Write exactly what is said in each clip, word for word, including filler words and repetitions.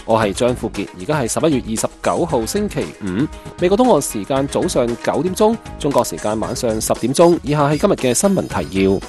我係張富傑，而家係十一月二十九號星期五，美國東岸時間早上九點鐘，中國時間晚上十點鐘。以下係今日嘅新聞提要。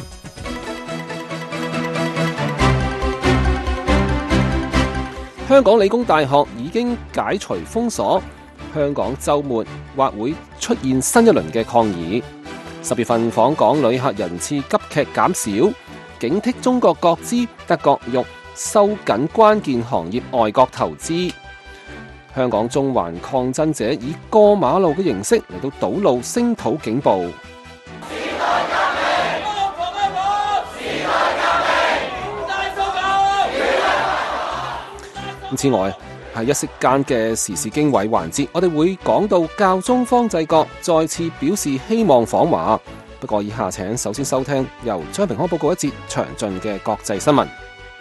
香港理工大學已經解除封鎖，香港週末或會出現新一輪嘅抗議。十月份訪港旅客人次急劇減少，警惕中國各資德國欲收緊關鍵行業外國投資。香港中環抗爭者以過馬路嘅形式嚟到堵路聲討警暴。 時代革命，光復香港！時代革命，五大訴求， 此外，係一息間嘅時事經緯環節，我哋會講到教宗方濟各再次表示希望訪華。不過以下請首先收聽由張平康報告一節詳盡嘅國際新聞。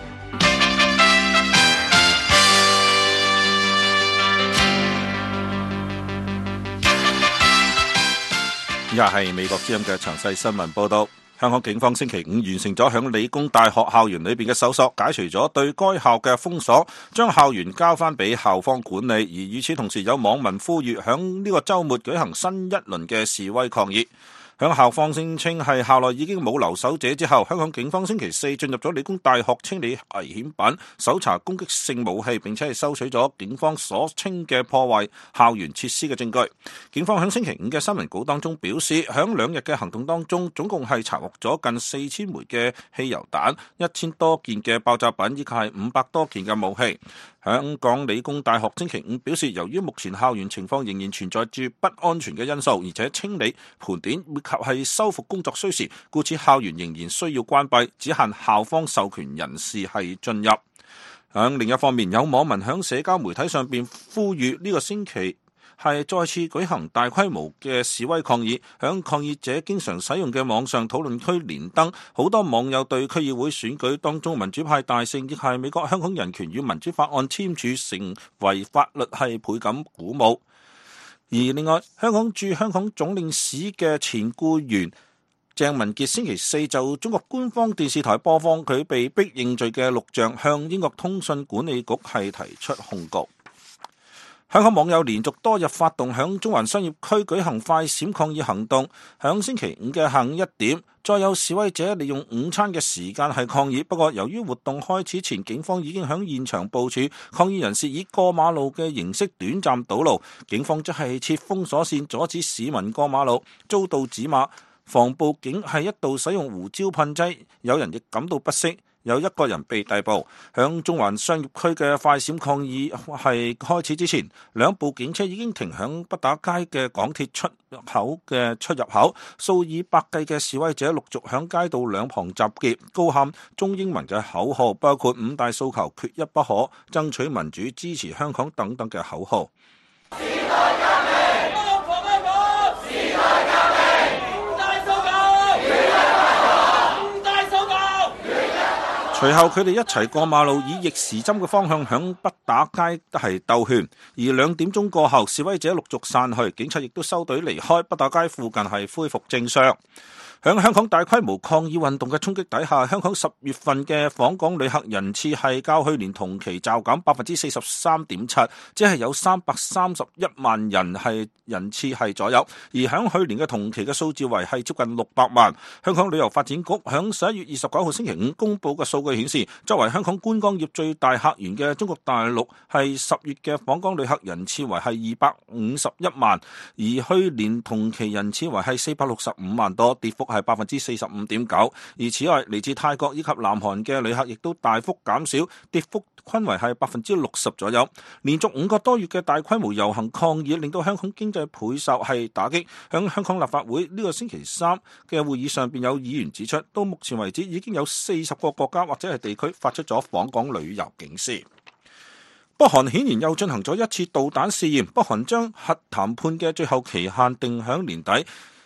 以下係美國之音嘅詳細新聞報道。香港警方星期五完成咗響理工大學校園裏邊嘅搜索，解除咗對該校嘅封鎖，將校園交翻俾校方管理。而與此同時，有網民呼籲響呢個週末舉行新一輪嘅示威抗議。響校方聲稱係校內已經冇留守者之後，香港警方星期四進入咗理工大學清理危險品，搜查攻擊性武器，並且係收取咗警方所稱嘅破壞校園設施嘅證據。警方響星期五嘅新聞稿當中表示，響兩日嘅行動當中，總共係查獲咗近四千枚嘅汽油彈、一千多件嘅爆炸品，以及係五百多件嘅武器。香港理工大學星期五表示，由於目前校園情況仍然存在住不安全嘅因素，而且清理、盤點以及係修復工作需時，故此校園仍然需要關閉，只限校方授權人士係進入。響另一方面，有網民響社交媒體上邊呼籲呢個星期係再次舉行大規模嘅示威抗議。響抗議者經常使用嘅網上討論區連登，好多網友對區議會選舉當中民主派大勝，亦係美國香港人權與民主法案簽署成為法律係倍感鼓舞。而另外，香港駐香港總領事嘅前僱員鄭文傑星期四就中國官方電視台播放佢被逼認罪嘅錄像，向英國通訊管理局係提出控告。香港網友連續多日發動響中環商業區舉行快閃抗議行動，響星期五嘅下午一點，再有示威者利用午餐嘅時間係抗議。不過由於活動開始前，警方已經響現場部署，抗議人士以過馬路嘅形式短暫堵路，警方則係設封鎖線阻止市民過馬路，遭到指罵。防暴警係一度使用胡椒噴劑，有人亦感到不適。有一個人被逮捕。響中環商業區嘅快閃抗議係開始之前，兩部警車已經停響畢打街嘅港鐵出入口嘅出入口，數以百計嘅示威者陸續響街道兩旁集結，高喊中英文嘅口號，包括五大訴求缺一不可、爭取民主、支持香港等等嘅口號。 時代革命，光復香港！時代革命，五大訴求，缺一不可，五大訴求，缺一不可。 隨後佢哋一齊過馬路，以逆時針嘅方向響畢打街係兜圈。而兩點鐘過後，示威者陸續散去，警察亦都收隊離開，畢打街附近係恢復正常。響香港大規模抗議運動嘅衝擊底下，香港十月份嘅訪港旅客人次係較去年同期驟減百分之四十三點七，即係有三百三十一萬人係人次係左右。而響去年嘅同期嘅數字為係接近六百萬。香港旅遊發展局響十一月二十九號星期五公布嘅數據顯示，作為香港觀光業最大客源嘅中國大陸係十月嘅訪港旅客人次為係二百五十一萬，而去年同期人次為係四百六十五萬多，跌幅係百分之四十五點九。而此外，嚟自泰國以及南韓嘅旅客亦都大幅減少，跌幅均為係百分之六十左右。連續五個多月嘅大規模遊行抗議，令到香港經濟倍受係打擊。響香港立法會呢個星期三嘅會議上邊，有議員指出，到目前為止已經有四十個國家或者係地區發出咗訪港旅遊警示。北韓顯然又進行咗一次導彈試驗，北韓將核談判嘅最後期限定響年底。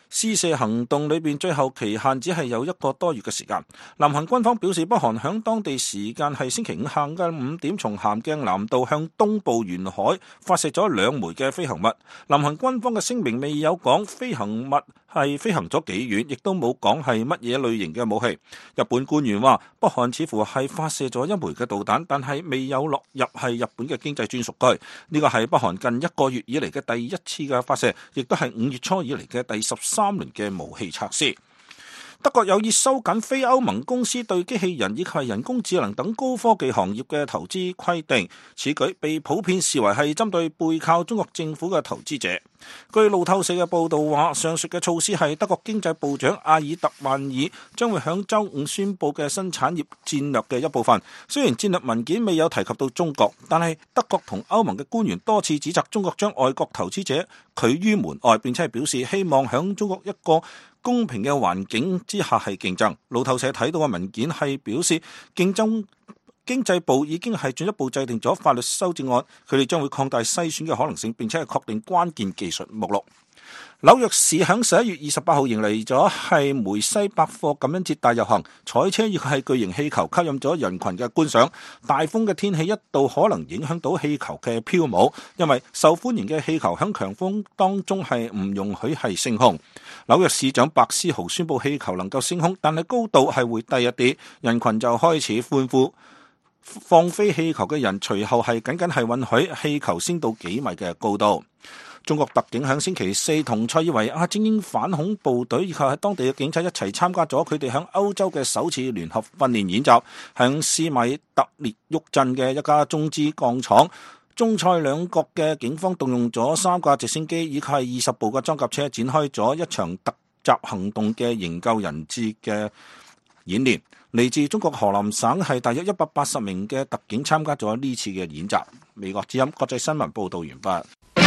試射行動裏邊最後期限只係有一個多月嘅時間。南韓軍方表示，北韓響當地時間係星期五下午嘅五點，從咸鏡南道向東部沿海發射咗兩枚嘅飛行物。南韓軍方嘅聲明未有講飛行物係飛行咗幾遠，亦都冇講係乜嘢類型嘅武器。日本官員話，北韓似乎係發射咗一枚嘅導彈，但係未有落入係日本嘅經濟專屬區。呢個係北韓近一個月以嚟嘅第一次嘅發射，亦都係五月初以嚟嘅第十三輪嘅武器測試。德國有意收緊非歐盟公司對機器人以及人工智能等高科技行業嘅投資規定，此舉被普遍視為係針對背靠中國政府嘅投資者。據路透社嘅報道話，上述嘅措施係德國經濟部長阿爾特曼爾將會響週五宣佈嘅新產業戰略嘅一部分。雖然戰略文件未有提及到中國，但係德國同歐盟嘅官員多次指責中國將外國投資者拒於門外，並且係表示希望響中國一個公平嘅環境之下係競爭。路透社睇到嘅文件係表示，競爭經濟部已經係進一步制定咗法律修正案，佢哋將會擴大篩選嘅可能性，並且係確定關鍵技術目錄。紐約市響十一月二十八號迎嚟咗係梅西百貨感恩節大遊行，彩車亦係巨型氣球吸引咗人群嘅觀賞。大風嘅天氣一度可能影響到氣球嘅飄舞，因為受歡迎嘅氣球響強風當中係唔容許係升空。紐約市長白思豪宣布氣球能夠升空，但係高度係會低一啲，人群就開始歡呼。放飛氣球嘅人隨後係僅僅係允許氣球升到幾米嘅高度。中國特警響星期四同塞爾維亞精英反恐部隊以及喺當地嘅警察一齊參加咗佢哋響歐洲嘅首次聯合訓練演習，響斯米特列沃鎮嘅一家中資鋼廠，中塞兩國嘅警方動用咗三架直升機以及二十部嘅裝甲車，展開咗一場突襲行動嘅營救人質嘅演練。嚟自中國河南省係大約一百八十名嘅特警參加咗呢次嘅演習。美國之音國際新聞報道完畢。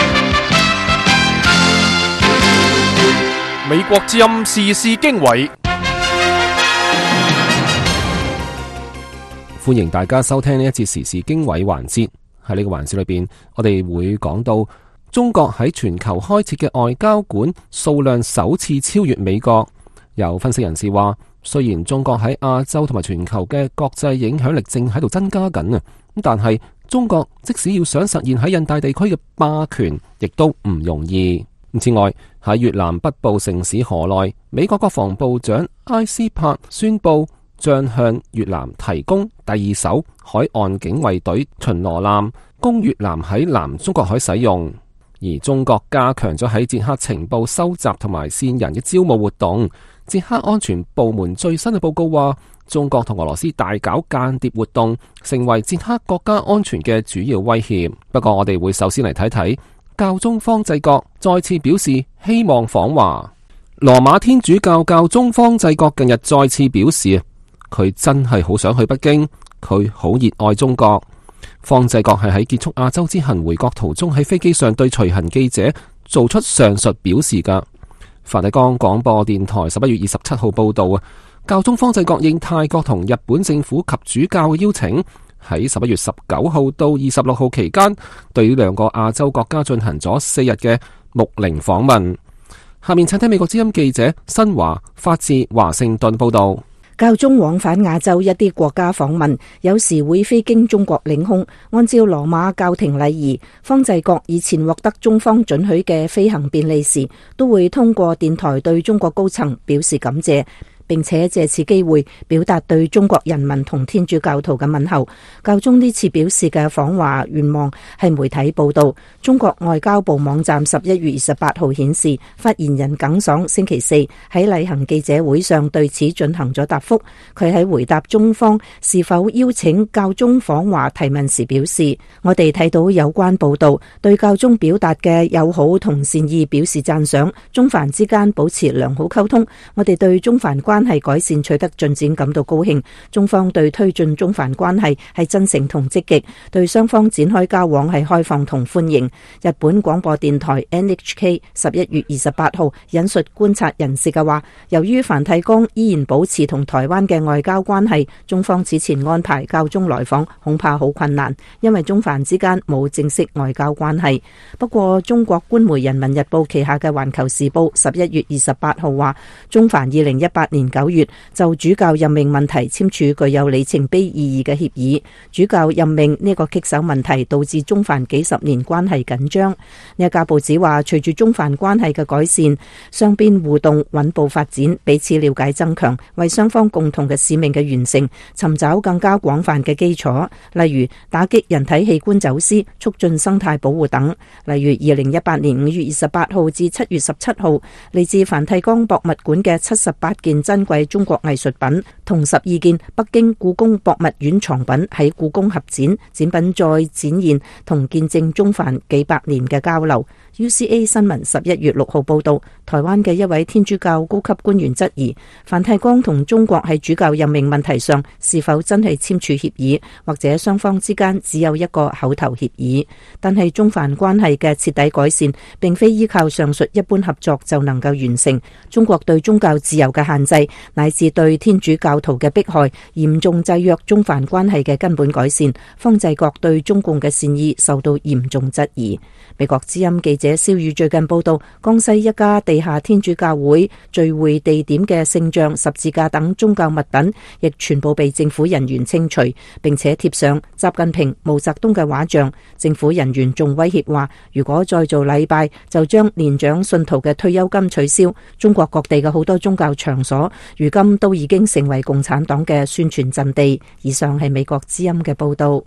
美國之音時事經緯， 歡迎大家收聽呢一節時事經緯環節。喺呢個環節裏邊，我哋會講到中國喺全球開設嘅外交館數量首次超越美國。有分析人士話，雖然中國喺亞洲同埋全球嘅國際影響力正喺度增加緊啊，咁但係中國即使要想實現喺印太地區嘅霸權，亦都唔容易。此外，喺越南北部城市河內，美國國防部長埃斯珀宣布將向越南提供第二艘海岸警衛隊巡邏艦，供越南喺南中國海使用。而中國加強咗喺捷克情報收集同埋線人嘅招募活動。捷克安全部門最新嘅報告話，中國同俄羅斯大搞間諜活動，成為捷克國家安全嘅主要威脅。不過我哋會首先嚟睇睇教宗方濟各再次表示希望訪華。羅馬天主教教宗方濟各近日再次表示，佢真係好想去北京，佢好熱愛中國。方濟各係喺結束亞洲之行回國途中喺飛機上對隨行記者做出上述表示噶。梵蒂岡廣播電台十一月二十七號報道啊，教宗方濟各應泰國同日本政府及主教嘅邀請，喺十一月十九號到二十六號期間，對於兩個亞洲國家進行咗四日嘅牧靈訪問。下面請聽美國之音記者新華發自華盛頓報道。 教宗往返亞洲一啲國家訪問，有時會飛經中國領空。按照羅馬教廷禮儀，方濟各以前獲得中方准許嘅飛行便利時，都會通過電台對中國高層表示感謝，並且借此機會表達對中國人民同天主教徒嘅問候。教宗呢次表示嘅訪華願望係媒體報道。中國外交部網站十一月二十八號顯示，發言人耿爽星期四喺例行記者會上對此進行咗答覆。佢喺回答中方是否邀請教宗訪華提問時表示，我哋睇到有關報道，對教宗表達嘅友好同善意表示讚賞。中梵之間保持良好溝通，我哋對中梵關關係改善取得進展感到高興，中方對推進中梵關係係真誠同積極，對雙方展開交往係開放同歡迎。日本廣播電台 N H K 十一月二十八號引述觀察人士嘅話，由於梵蒂岡依然保持同台灣嘅外交關係，中方此前安排教宗來訪恐怕好困難，因為中梵之間冇正式外交關係。不過中國官媒人民日報旗下嘅環球時報十一月二十八號話，中梵二零一八年九月就主教任命問題簽署具有里程碑意義嘅協議。主教任命呢個棘手問題導致中梵幾十年關係緊張。呢一家報紙話，隨住中梵關係嘅改善，雙邊互動穩步發展，彼此了解增強，為雙方共同嘅使命嘅完成尋找更加廣泛嘅基礎，例如打擊人體器官走私、促進生態保護等。例如二零一八年五月二十八號至七月十七號，嚟自梵蒂岡博物館嘅七十八件珍貴中國藝術品同十二件北京故宮博物院藏品喺故宮合展，展品再展現同見證中梵幾百年嘅交流。U C A 新聞十一月六號報道，台灣嘅一位天主教高級官員質疑梵蒂岡同中國喺主教任命問題上是否真係簽署協議，或者雙方之間只有一個口頭協議。但係中梵關係嘅徹底改善並非依靠上述一般合作就能夠完成。中國對宗教自由嘅限制乃至對天主教徒嘅迫害，嚴重制約中梵關係嘅根本改善。方濟各對中共嘅善意受到嚴重質疑。美國之音記者蕭宇最近報道，江西一家地下天主教會聚會地點嘅聖像、十字架等宗教物品，亦全部被政府人員清除，並且貼上習近平、毛澤東嘅畫像。政府人員仲威脅話，如果再做禮拜，就將年長信徒嘅退休金取消。中國各地嘅好多宗教場所，如今都已經成為共產黨嘅宣傳陣地。以上係美國之音嘅報道。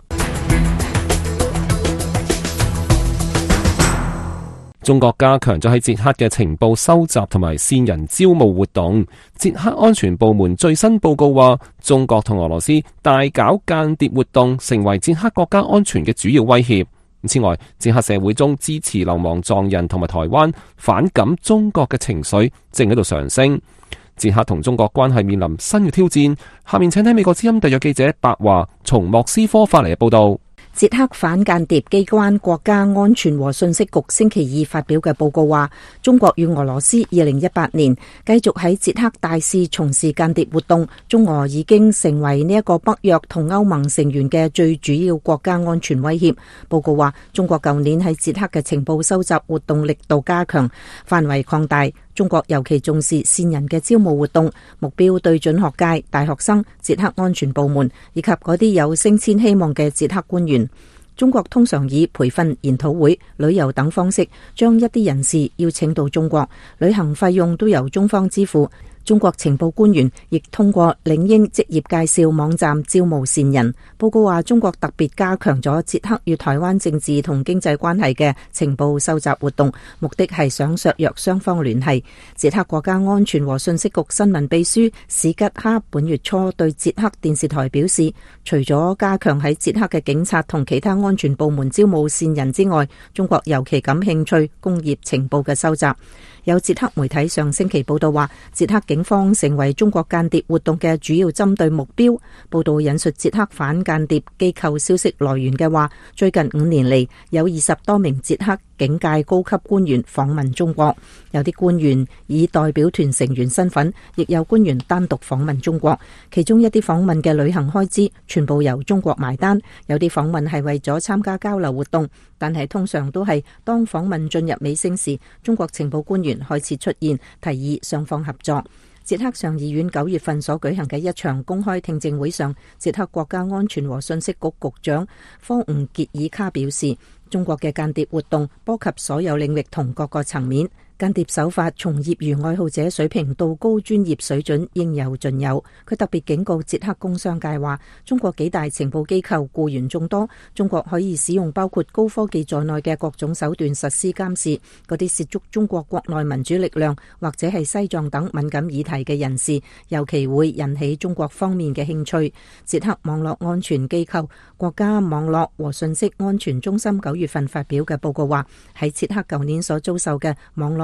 中國加強咗喺捷克嘅情報收集同埋線人招募活動。捷克安全部門最新報告話，中國同俄羅斯大搞間諜活動，成為捷克國家安全嘅主要威脅。此外，捷克社會中支持流亡藏人同埋台灣反感中國嘅情緒正喺度上升。捷克同中國關係面臨新嘅挑戰。下面請睇美國之音特約記者白華從莫斯科發嚟嘅報道。 捷克反間諜機關國家安全和信息局星期二發表嘅報告話，中國與俄羅斯二零一八年繼續喺捷克大肆從事間諜活動，中俄已經成為呢一個北約同歐盟成員嘅最主要國家安全威脅。報告話，中國舊年喺捷克嘅情報收集活動力度加強，範圍擴大。中國尤其重視線人嘅招募活動，目標對準學界、大學生、捷克安全部門以及嗰啲有升遷希望嘅捷克官員。中國通常以培訓、研討會、旅遊等方式將一啲人士邀請到中國，旅行費用都由中方支付。中國情報官員亦通過領英職業介紹網站招募線人。報告話，中國特別加強咗捷克與台灣政治同經濟關係嘅情報收集活動，目的係想削弱雙方聯繫。捷克國家安全和信息局新聞秘書史吉克本月初對捷克電視台表示，除咗加強喺捷克嘅警察同其他安全部門招募線人之外，中國尤其感興趣工業情報嘅收集。有捷克媒體上星期報道話，捷克警方成為中國間諜活動嘅主要針對目標。報道引述捷克反間諜機構消息來源嘅話，最近五年嚟有二十多名捷克警界高級官員訪問中國，有啲官員以代表團成員身份，亦有官員單獨訪問中國。其中一啲訪問嘅旅行開支全部由中國埋單，有啲訪問係為咗參加交流活動，但係通常都係當訪問進入尾聲時，中國情報官員開始出現，提議雙方合作。捷克上議院九月份所舉行嘅一場公開聽證會上，捷克國家安全和信息局局長科吳傑爾卡表示，中國嘅間諜活動波及所有領域同各個層面。間諜手法從業餘愛好者水平到高專業水準應有盡有。佢特別警告捷克工商界話，中國幾大情報機構僱員眾多，中國可以使用包括高科技在內嘅各種手段實施監視。嗰啲涉足中國國內民主力量或者係西藏等敏感議題嘅人士，尤其會引起中國方面嘅興趣。捷克網絡安全機構國家網絡和信息安全中心九月份發表嘅報告話，喺捷克舊年所遭受嘅網絡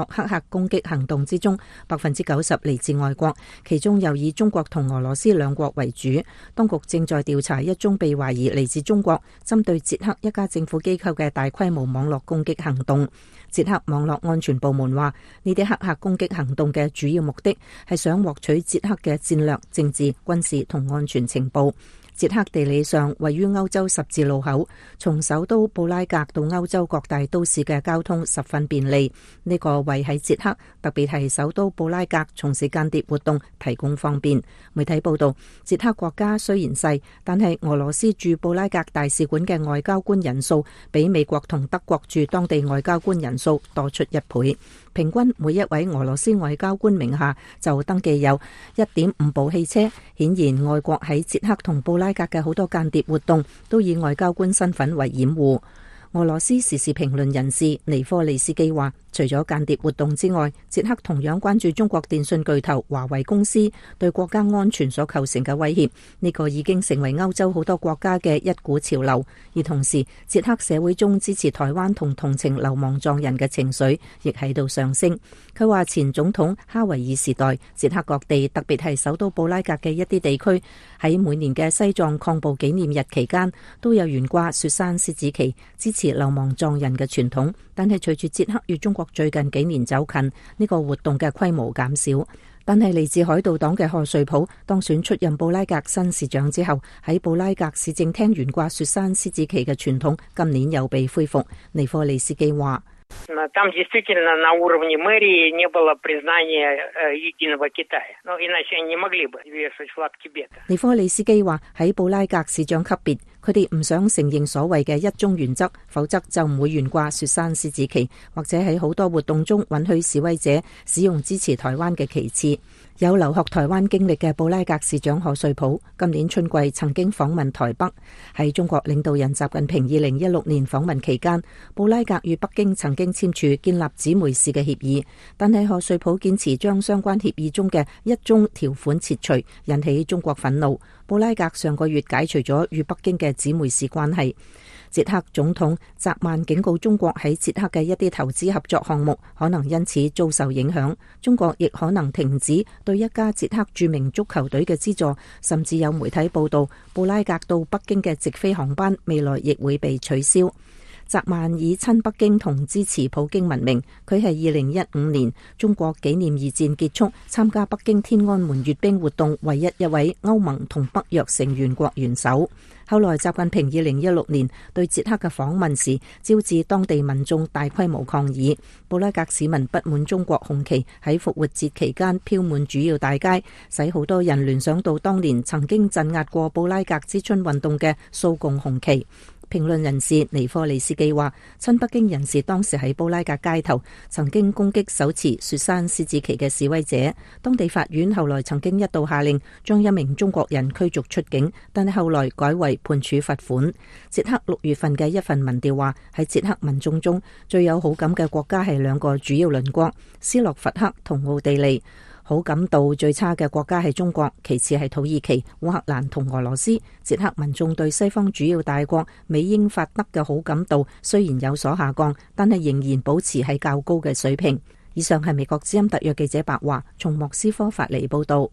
絡黑客攻擊行動之中，百分之九十嚟自外國，其中又以中國同俄羅斯兩國為主。當局正在調查一宗被懷疑嚟自中國，針對捷克一家政府機構嘅大規模網絡攻擊行動。捷克網絡安全部門話，呢啲黑客攻擊行動嘅主要目的係想獲取捷克嘅戰略、政治、軍事同安全情報。捷克地理上位於歐洲十字路口，從首都布拉格到歐洲各大都市嘅交通十分便利。呢個為喺捷克，特別係首都布拉格從事間諜活動提供方便。媒體報道，捷克國家雖然細，但係俄羅斯駐布拉格大使館嘅外交官人數比美國同德國駐當地外交官人數多出一倍。平均每一位俄羅斯外交官名下就登記有一點五部汽車。顯然，外國喺捷克同布拉格嘅好多間諜活動都以外交官身份為掩護。俄羅斯時事評論人士尼科利斯基話，除咗間諜活動之外，捷克同樣關注中國電信巨頭華為公司對國家安全所構成嘅威脅。呢個已經成為歐洲好多國家嘅一股潮流。而同時，捷克社會中支持台灣同同情流亡藏人嘅情緒亦喺度上升。佢話，前總統哈維爾時代，捷克各地特別係首都布拉格嘅一啲地區喺每年嘅西藏抗暴紀念日期間都有懸掛雪山獅子旗，支持流亡藏人嘅傳統。但係隨住捷克與中國最近幾年走近，呢個活動嘅規模減少。但係嚟自海盜黨嘅賀瑞普當選出任布拉格新市長之後，喺布拉格市政廳懸掛雪山獅子旗嘅傳統今年又被恢復。尼科利斯基話， Там действительно на уровне мэрии не было признания единого Китая. Но иначе они не могли бы вешать флаг Тибета. 尼科利斯基話，喺布拉格市長級別，佢哋唔想承認所謂嘅一中原則，否則就唔會懸掛雪山獅子旗，或者喺好多活動中允許示威者使用支持台灣嘅旗幟。有留學台灣經歷嘅布拉格市長賀瑞普今年春季曾經訪問台北。喺中國領導人習近平二零一六年訪問期間，布拉格與北京曾經簽署建立姊妹市嘅協議，但係賀瑞普堅持將相關協議中嘅一中條款撤除，引起中國憤怒。布拉格上個月解除咗與北京嘅姊妹市關係。捷克總統澤曼警告中國喺捷克嘅一啲投資合作項目可能因此遭受影響，中國亦可能停止對一家捷克著名足球隊嘅資助，甚至有媒體報道布拉格到北京嘅直飛航班未來亦會被取消。澤曼以親北京同支持普京聞名，佢係二零一五年中國紀念二戰結束參加北京天安門閱兵活動唯一一位歐盟同北約成員國元首。後來習近平二零一六年對捷克嘅訪問時，招致當地民眾大規模抗議。布拉格市民不滿中國紅旗喺復活節期間飄滿主要大街，使好多人聯想到當年曾經鎮壓過布拉格之春運動嘅蘇共紅旗。評論人士尼科利斯基話，親北京人士當時喺布拉格街頭曾經攻擊手持雪山獅子旗嘅示威者。當地法院後來曾經一度下令將一名中國人驅逐出境，但係後來改為判處罰款。捷克六月份嘅一份民調話，喺捷克民眾中最有好感嘅國家係兩個主要鄰國斯洛伐克同奧地利。好感度最差嘅國家係中國，其次係土耳其、烏克蘭同俄羅斯。捷克民眾對西方主要大國美英法德嘅好感度雖然有所下降，但係仍然保持喺較高嘅水平。以上係美國之音特約記者白華從莫斯科發嚟報道。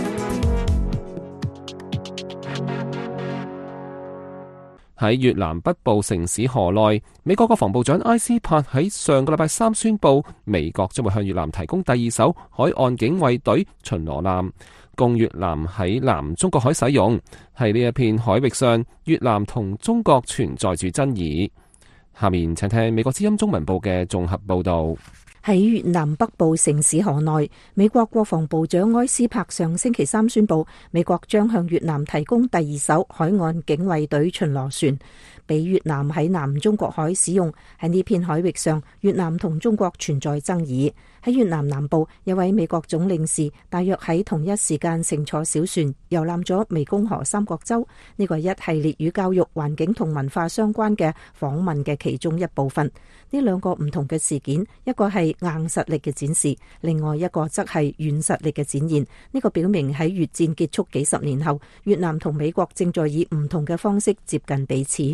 喺越南北部城市河內，美國國防部長埃斯珀喺上個禮拜三宣布，美國將會向越南提供第二艘海岸警衛隊巡邏艦，供越南喺南中國海使用。喺呢一片海域上，越南同中國存在住爭議。下面請聽美國之音中文部嘅綜合報道。 喺越南北部城市河內，美國國防部長埃斯珀上星期三宣布，美國將向越南提供第二艘海岸警衛隊巡邏船，俾越南喺南中國海使用。喺呢片海域上，越南同中國存在爭議。喺越南南部，一位美國總領事大約喺同一時間乘坐小船遊覽咗湄公河三角洲。呢個係一系列與教育、環境同文化相關嘅訪問嘅其中一部分。呢兩個唔同嘅事件，一個係硬實力嘅展示，另外一個則係軟實力嘅展現。呢個表明喺越戰結束幾十年後，越南同美國正在以唔同嘅方式接近彼此。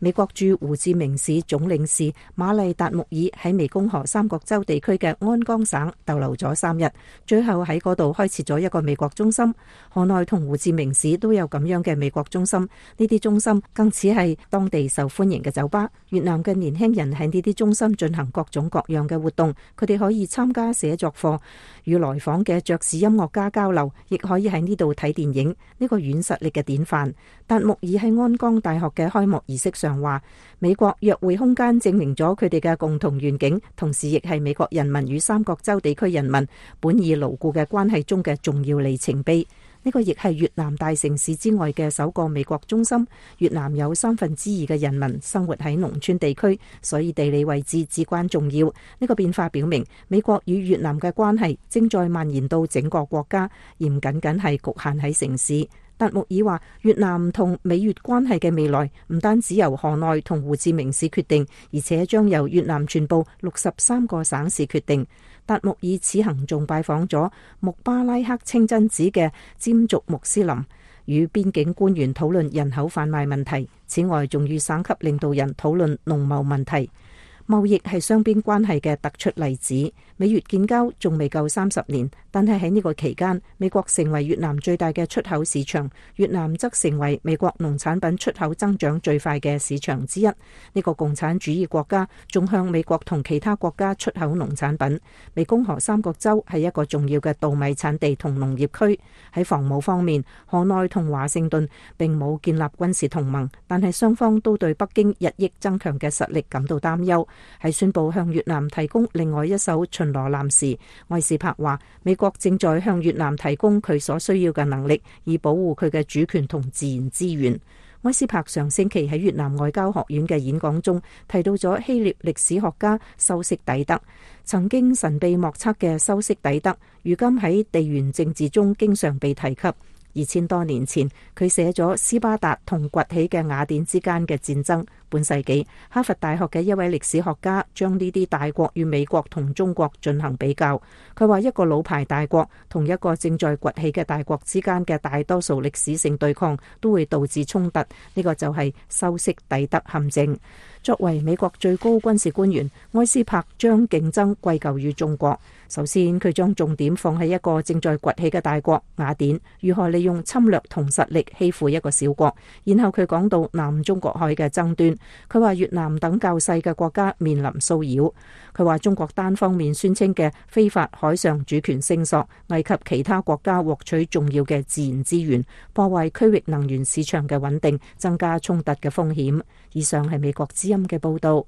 美國駐胡志明市總領事瑪麗達穆爾喺湄公河三角洲地區嘅安江省逗留咗三日，最後喺嗰度開設咗一個美國中心。河內同胡志明市都有咁樣嘅美國中心，呢啲中心更似係當地受歡迎嘅酒吧。越南嘅年輕人喺呢啲中心進行各種各樣嘅活動，佢哋可以參加寫作課，與來訪嘅爵士音樂家交流，亦可以喺呢度睇電影。呢個軟實力嘅典範。達穆爾喺安江大學嘅開幕儀式上話，美國約會空間證明咗佢哋嘅共同願景，同時亦係美國人民與三角洲地區人民本已牢固嘅關係中嘅重要里程碑。呢個亦係越南大城市之外嘅首個美國中心。越南有三分之二嘅人民生活喺農村地區，所以地理位置至關重要。呢個變化表明，美國與越南嘅關係正在蔓延到整個國家，而唔僅僅係局限喺城市。達穆爾話，越南同美越關係嘅未來唔單止由河內同胡志明市決定，而且將由越南全部六十三個省市決定。達穆爾此行仲拜訪咗穆巴拉克清真寺嘅占族穆斯林，與邊境官員討論人口販賣問題。此外，仲與省級領導人討論農貿問題。貿易係雙邊關係嘅突出例子。美越建交仲未夠三十年，但係喺呢個期間，美國成為越南最大嘅出口市場，越南則成為美國農產品出口增長最快嘅市場之一。呢個共產主義國家仲向美國同其他國家出口農產品。湄公河三角洲係一個重要嘅稻米產地同農業區。喺防務方面，河內同華盛頓並冇建立軍事同盟，但係雙方都對北京日益增強嘅實力感到擔憂。喺宣布向越南提供另外一艘巡邏艦時，埃斯珀話美國正在向越南提供佢所需要嘅能力，以保護佢嘅主權同自然資源。埃斯珀上星期喺越南外交學院嘅演講中提到咗希臘歷史學家修昔底德。曾經神秘莫測嘅修昔底德，如今喺地緣政治中經常被提及。二千多年前，佢寫咗斯巴達同崛起嘅雅典之間嘅戰爭。本世紀，哈佛大學嘅一位歷史學家將呢啲大國與美國同中國進行比較。佢話一個老牌大國同一個正在崛起嘅大國之間嘅大多數歷史性對抗都會導致衝突。呢個就係修昔底德陷阱。作為美國最高軍事官員，埃斯珀將競爭歸咎於中國。首先，佢將重點放喺一個正在崛起嘅大國雅典如何利用侵略同實力欺負一個小國。然後佢講到南中國海嘅爭端，佢話越南等較細嘅國家面臨騷擾。佢話中國單方面宣稱嘅非法海上主權聲索，危及其他國家獲取重要嘅自然資源，破壞區域能源市場嘅穩定，增加衝突嘅風險。以上係美國之音嘅報道。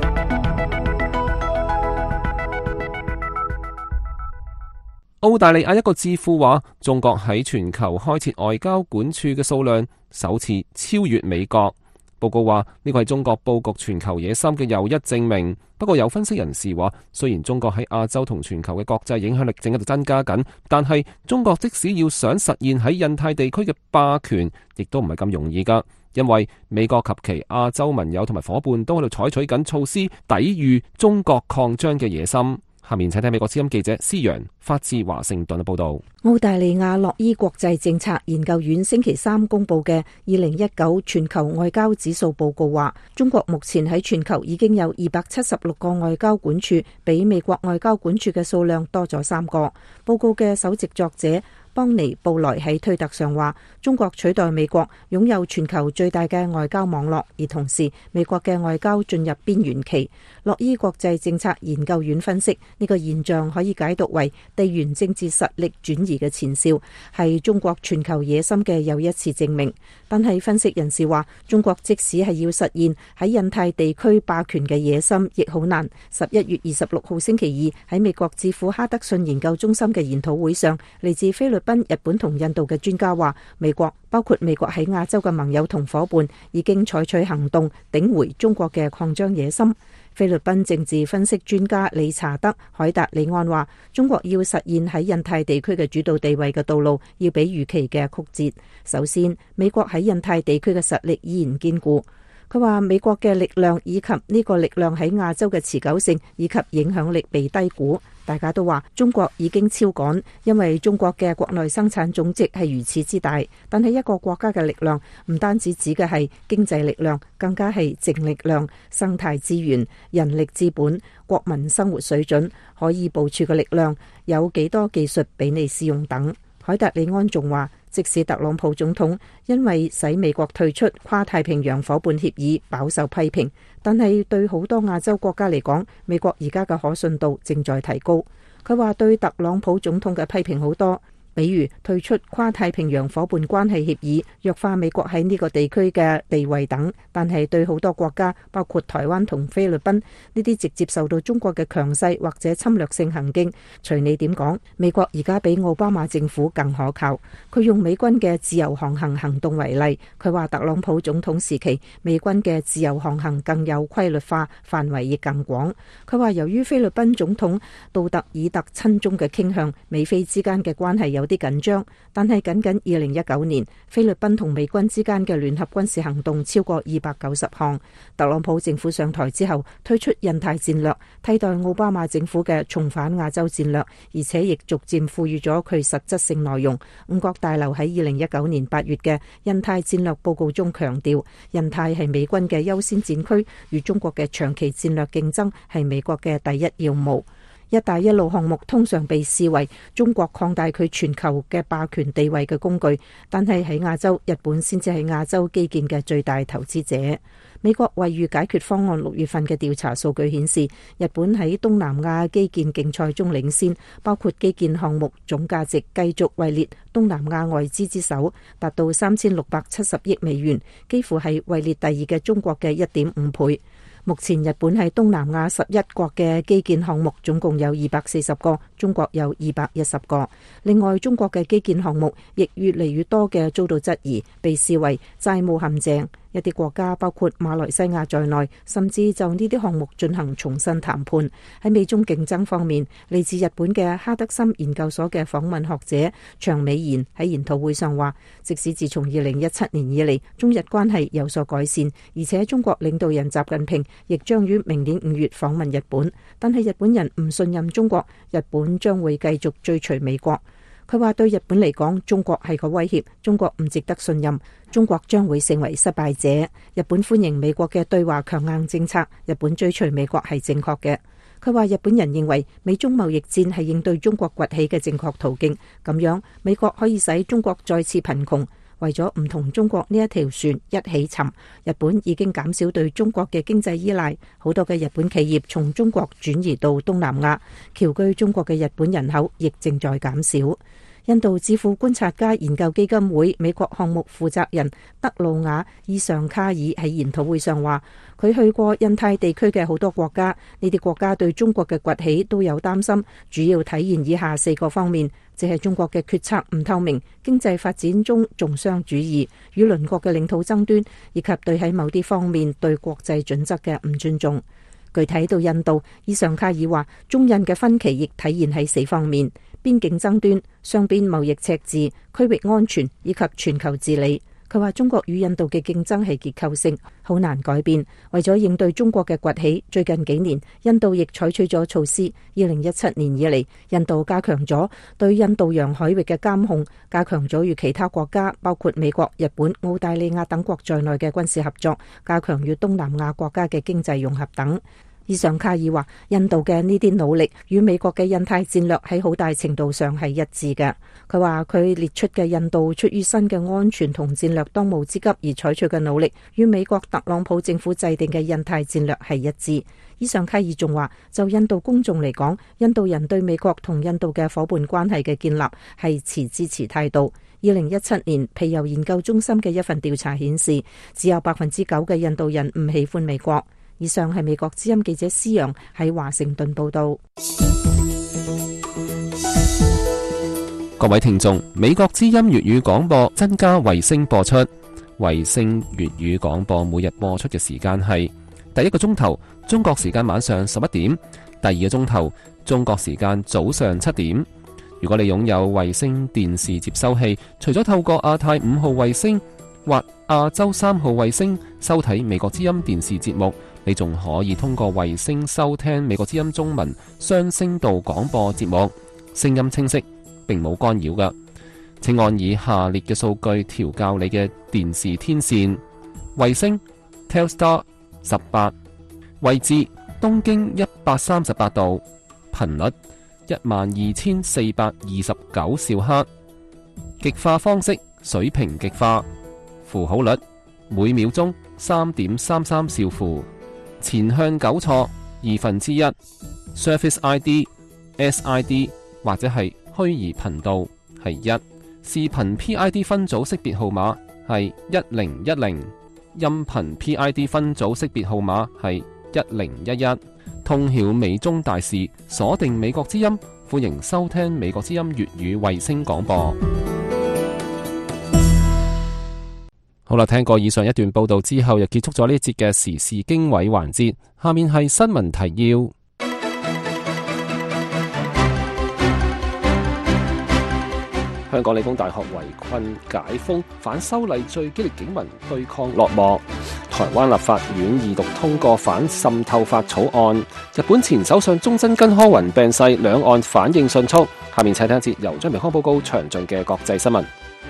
澳大利亞一個智庫話，中國喺全球開設外交管處嘅數量首次超越美國。報告話呢個係中國佈局全球野心嘅又一證明。不過有分析人士話，雖然中國喺亞洲同全球嘅國際影響力正喺度增加緊，但係中國即使要想實現喺印太地區嘅霸權，亦都唔係咁容易噶。因為美國及其亞洲盟友同埋伙伴都喺度採取緊措施抵禦中國擴張嘅野心。下面請睇美國之音記者施陽發自華盛頓嘅報道。 澳大利亞洛伊國際政策研究院星期三公布嘅二零一九全球外交指數報告話，中國目前喺全球已經有二百七十六個外交管處，比美國外交管處嘅數量多咗三個。報告嘅首席作者邦尼布萊喺推特上話，中國取代美國擁有全球最大嘅外交網絡，而同時美國嘅外交進入邊緣期。洛伊國際政策研究院分析，呢個現象可以解讀為地緣政治實力轉移嘅前兆，係中國全球野心嘅又一次證明。但係分析人士話，中國即使係要實現喺印太地區霸權嘅野心，亦好難。十一月二十六號星期二喺美國智庫哈德遜研究中心嘅研討會上，嚟自菲律賓、日本同印度嘅專家話，美國包括美國喺亞洲嘅盟友同伙伴已經採取行動頂回中國嘅擴張野心。菲律賓政治分析專家理查德·海達里安話，中國要實現喺印太地區嘅主導地位嘅道路要比預期嘅曲折。首先，美國喺印太地區嘅實力依然堅固。 佢話美國嘅力量以及呢個力量喺亞洲嘅持久性以及影響力被低估。大家都話中國已經超趕，因為中國嘅國內生產總值係如此之大。但係一個國家嘅力量唔單止指嘅係經濟力量，更加係淨力量、生態資源、人力資本、國民生活水準、可以部署嘅力量、有幾多技術俾你使用等。凱達利安仲話，即使特朗普總統因為使美國退出跨太平洋夥伴協議飽受批評，但係對好多亞洲國家嚟講，美國而家嘅可信度正在提高。佢話對特朗普總統嘅批評好多，比如退出跨太平洋夥伴關係協議，弱化美國喺呢個地區嘅地位等。但係對好多國家，包括台灣同菲律賓呢啲直接受到中國嘅強勢或者侵略性行徑，隨你點講，美國而家比奧巴馬政府更可靠。佢用美軍嘅自由航行行動為例，佢話特朗普總統時期美軍嘅自由航行更有規律化，範圍亦更廣。佢話由於菲律賓總統杜特爾特親中嘅傾向，美菲之間嘅關係有啲緊張，但係僅僅二零一九年菲律賓同美軍之間嘅聯合軍事行動超過二百九十項。特朗普政府上台之後推出印太戰略，替代奧巴馬政府嘅重返亞洲戰略，而且亦逐漸賦予咗佢實質性內容。五角大樓喺二零一九年八月嘅印太戰略報告中強調，印太係美軍嘅優先戰區，與中國嘅長期戰略競爭係美國嘅第一要務。一帶一路項目通常被視為中國擴大佢全球嘅霸權地位嘅工具，但係喺亞洲，日本先至係亞洲基建嘅最大投資者。美國惠譽解決方案六月份嘅調查數據顯示，日本喺東南亞基建競賽中領先，包括基建項目總價值繼續位列東南亞外資之首，達到三千六百七十億美元，幾乎係位列第二嘅中國嘅一點五倍。目前日本喺東南亞十一國嘅基建項目總共有二百四十個，中國有二百一十個。另外，中國嘅基建項目亦越嚟越多嘅遭到質疑，被視為債務陷阱。一啲國家包括馬來西亞在內，甚至就呢啲項目進行重新談判。喺美中競爭方面，嚟自日本嘅哈德森研究所嘅訪問學者長美賢喺研討會上話，即使自從二零一七年以嚟，中日關係有所改善，而且中國領導人習近平亦將於明年五月訪問日本，但係日本人唔信任中國，日本將會繼續追隨美國。佢話對日本嚟講，中國係個威脅，中國唔值得信任，中國將會成為失敗者。日本歡迎美國嘅對華強硬政策，日本追隨美國係正確嘅。佢話日本人認為美中貿易戰係應對中國崛起嘅正確途徑，咁樣美國可以使中國再次貧窮。為咗唔同中國呢一條船一起沉，日本已經減少對中國嘅經濟依賴，好多嘅日本企業從中國轉移到東南亞，僑居中國嘅日本人口亦正在減少。印度智庫觀察家研究基金會美國項目負責人德魯瓦伊尚卡爾喺研討會上話，佢去過印太地區嘅好多國家，呢啲國家對中國嘅崛起都有擔心，主要體現以下四個方面，即係中國嘅決策唔透明、經濟發展中重商主義、與鄰國嘅領土爭端，以及對喺某啲方面對國際準則嘅唔尊重。具體到印度，伊尚卡爾話，中印嘅分歧亦體現喺四方面：邊境爭端、雙邊貿易赤字、區域安全以及全球治理。佢話中國與印度嘅競爭係結構性，好難改變。為咗應對中國嘅崛起，最近幾年印度亦採取咗措施。二零一七年以嚟，印度加強咗對印度洋海域嘅監控，加強咗與其他國家，包括美國、日本、澳大利亞等國在內嘅軍事合作，加強與東南亞國家嘅經濟融合等。伊尚卡爾話，印度嘅呢啲努力與美國嘅印太戰略喺好大程度上係一致嘅。佢話佢列出嘅印度出於新嘅安全同戰略當務之急而採取嘅努力，與美國特朗普政府制定嘅印太戰略係一致。伊尚卡爾仲話，就印度公眾嚟講，印度人對美國同印度嘅伙伴關係嘅建立係持支持態度。二零一七年皮尤研究中心嘅一份調查顯示，只有百分之九嘅印度人唔喜歡美國。以上係美國之音記者施陽喺華盛頓報道。 各位聽眾，美國之音粵語廣播增加衛星播出，衛星粵語廣播每日播出嘅時間係第一個鐘頭中國時間晚上十一點，第二個鐘頭中國時間早上七點。如果你擁有衛星電視接收器，除咗透過亞太五號衛星或亞洲三號衛星收睇美國之音電視節目，你仲可以通過衛星收聽美國之音中文雙聲道廣播節目，聲音清晰，並冇干擾㗎。請按以下列嘅數據調校你嘅電視天線：衛星 Telstar 十八，位置東經一百三十八度，頻率一萬二千四百二十九兆赫，極化方式水平極化，符號率每秒鐘三點三三兆符，前向糾錯二分之一 ，Surface I D、S I D 或者係虛擬頻道係一，視頻 P I D 分組識別號碼係一零一零，音頻 P I D 分組識別號碼係一零一一。通曉美中大事，鎖定美國之音，歡迎收聽美國之音粵語衛星廣播。好啦，聽過以上一段報道之後，又結束咗呢一節嘅時事經緯環節。下面係新聞提要。香港理工大學圍困解封，反修例最激烈警民對抗落幕。台灣立法院二讀通過反滲透法草案。日本前首相中曾根康弘病逝，兩岸反應迅速。下面請聽一節由張明康報告詳盡嘅國際新聞。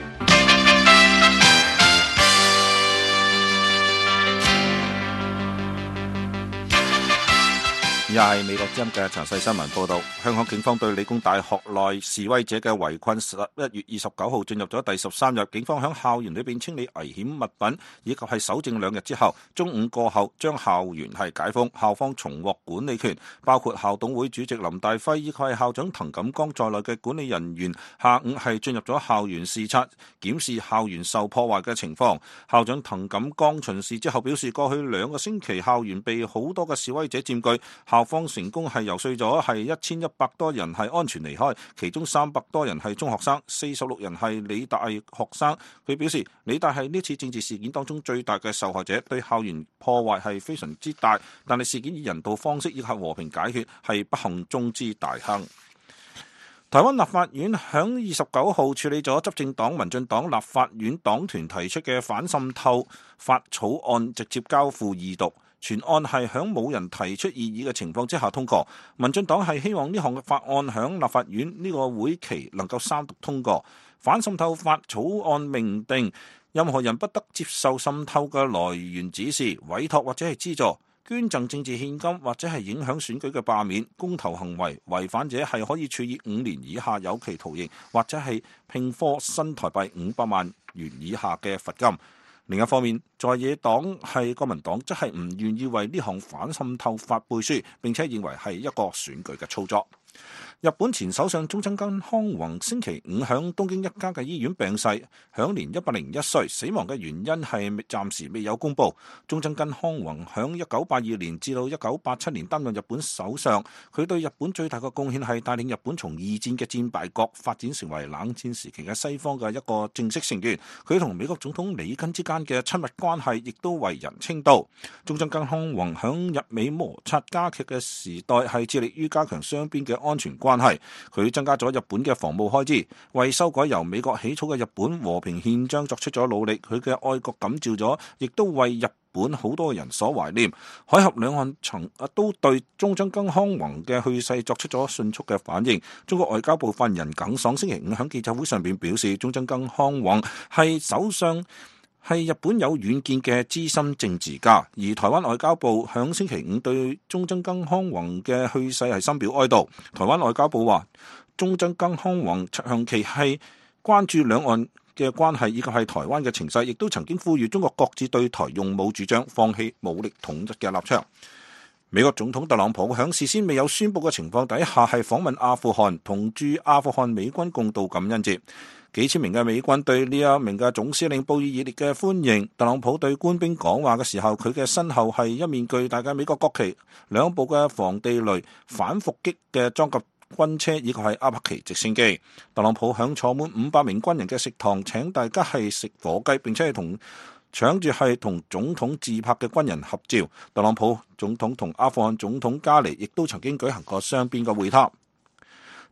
又係美國之音嘅詳細新聞報道。香港警方對理工大學內示威者嘅圍困十一月二十九號進入咗第十三日。警方喺校園裏邊清理危險物品，以及係搜證兩日之後，中午過後將校園係解封，校方重獲管理權，包括校董會主席林大輝以及係校長滕錦光在內嘅管理人員，下午係進入咗校園視察，檢視校園受破壞嘅情況。校長滕錦光巡視之後表示，過去兩個星期校園被好多嘅示威者佔據，校方成功係游說咗係一千一百多人係安全離開，其中三百多人係中學生，四十六人係理大學生。佢表示，理大係呢次政治事件當中最大嘅受害者，對校園破壞係非常之大，但係事件以人道方式以及和平解決係不幸中之大幸。台灣立法院響二十九號處理咗執政黨民進黨立法院黨團提出嘅反滲透法草案，直接交付二讀。全案係響冇人提出異議嘅情況之下通過。民進黨係希望呢項嘅法案響立法院呢個會期能夠三讀通過。反滲透法草案明定，任何人不得接受滲透嘅來源指示、委託或者係資助、捐贈政治獻金或者係影響選舉嘅罷免、公投行為違反者係可以處以五年以下有期徒刑，或者係併科新台幣五百萬元以下嘅罰金。另一方面，在野黨係國民黨則係唔願意為呢項反滲透法背書，並且認為係一個選舉嘅操作。日本前首相中曾根康弘星期五響東京一家嘅醫院病逝，享年一百零一歲，死亡嘅原因係暫時未有公布。中曾根康弘響一九八二年至到一九八七年擔任日本首相，佢對日本最大嘅貢獻係帶領日本從二戰嘅戰敗國發展成為冷戰時期嘅西方嘅一個正式成員。佢同美國總統里根之間嘅親密關係亦都為人稱道。中曾根康弘響日美摩擦加劇嘅時代係致力於加強雙邊嘅安全關係，佢增加咗日本嘅防務開支，為修改由美國起草嘅日本和平憲章作出咗努力。佢嘅愛國感召咗，亦都為日本好多人所懷念。海峽兩岸曾都對中曾根康弘嘅去世作出咗迅速嘅反應。中國外交部發言人耿爽星期五喺記者會上邊表示，中曾根康弘係首相，係日本有遠見嘅資深政治家。而台灣外交部響星期五對中曾根康弘嘅去世係深表哀悼。台灣外交部話，中曾根康弘長期係關注兩岸嘅關係以及係台灣嘅情勢，亦都曾經呼籲中國擱置對台用武主張，放棄武力統一嘅立場。美國總統特朗普響事先未有宣布嘅情況底下係訪問阿富汗，同駐阿富汗美軍共度感恩節。幾千名嘅美軍對呢一名嘅總司令報以熱烈嘅歡迎。特朗普對官兵講話嘅時候，佢嘅身後係一面巨大嘅美國國旗，兩部嘅防地雷反伏擊嘅裝甲軍車，以及係阿帕奇直升機。特朗普響坐滿五百名軍人嘅食堂，請大家係食火雞，並且係同搶住係同總統自拍嘅軍人合照。特朗普總統同阿富汗總統加尼亦都曾經舉行過雙邊嘅會談。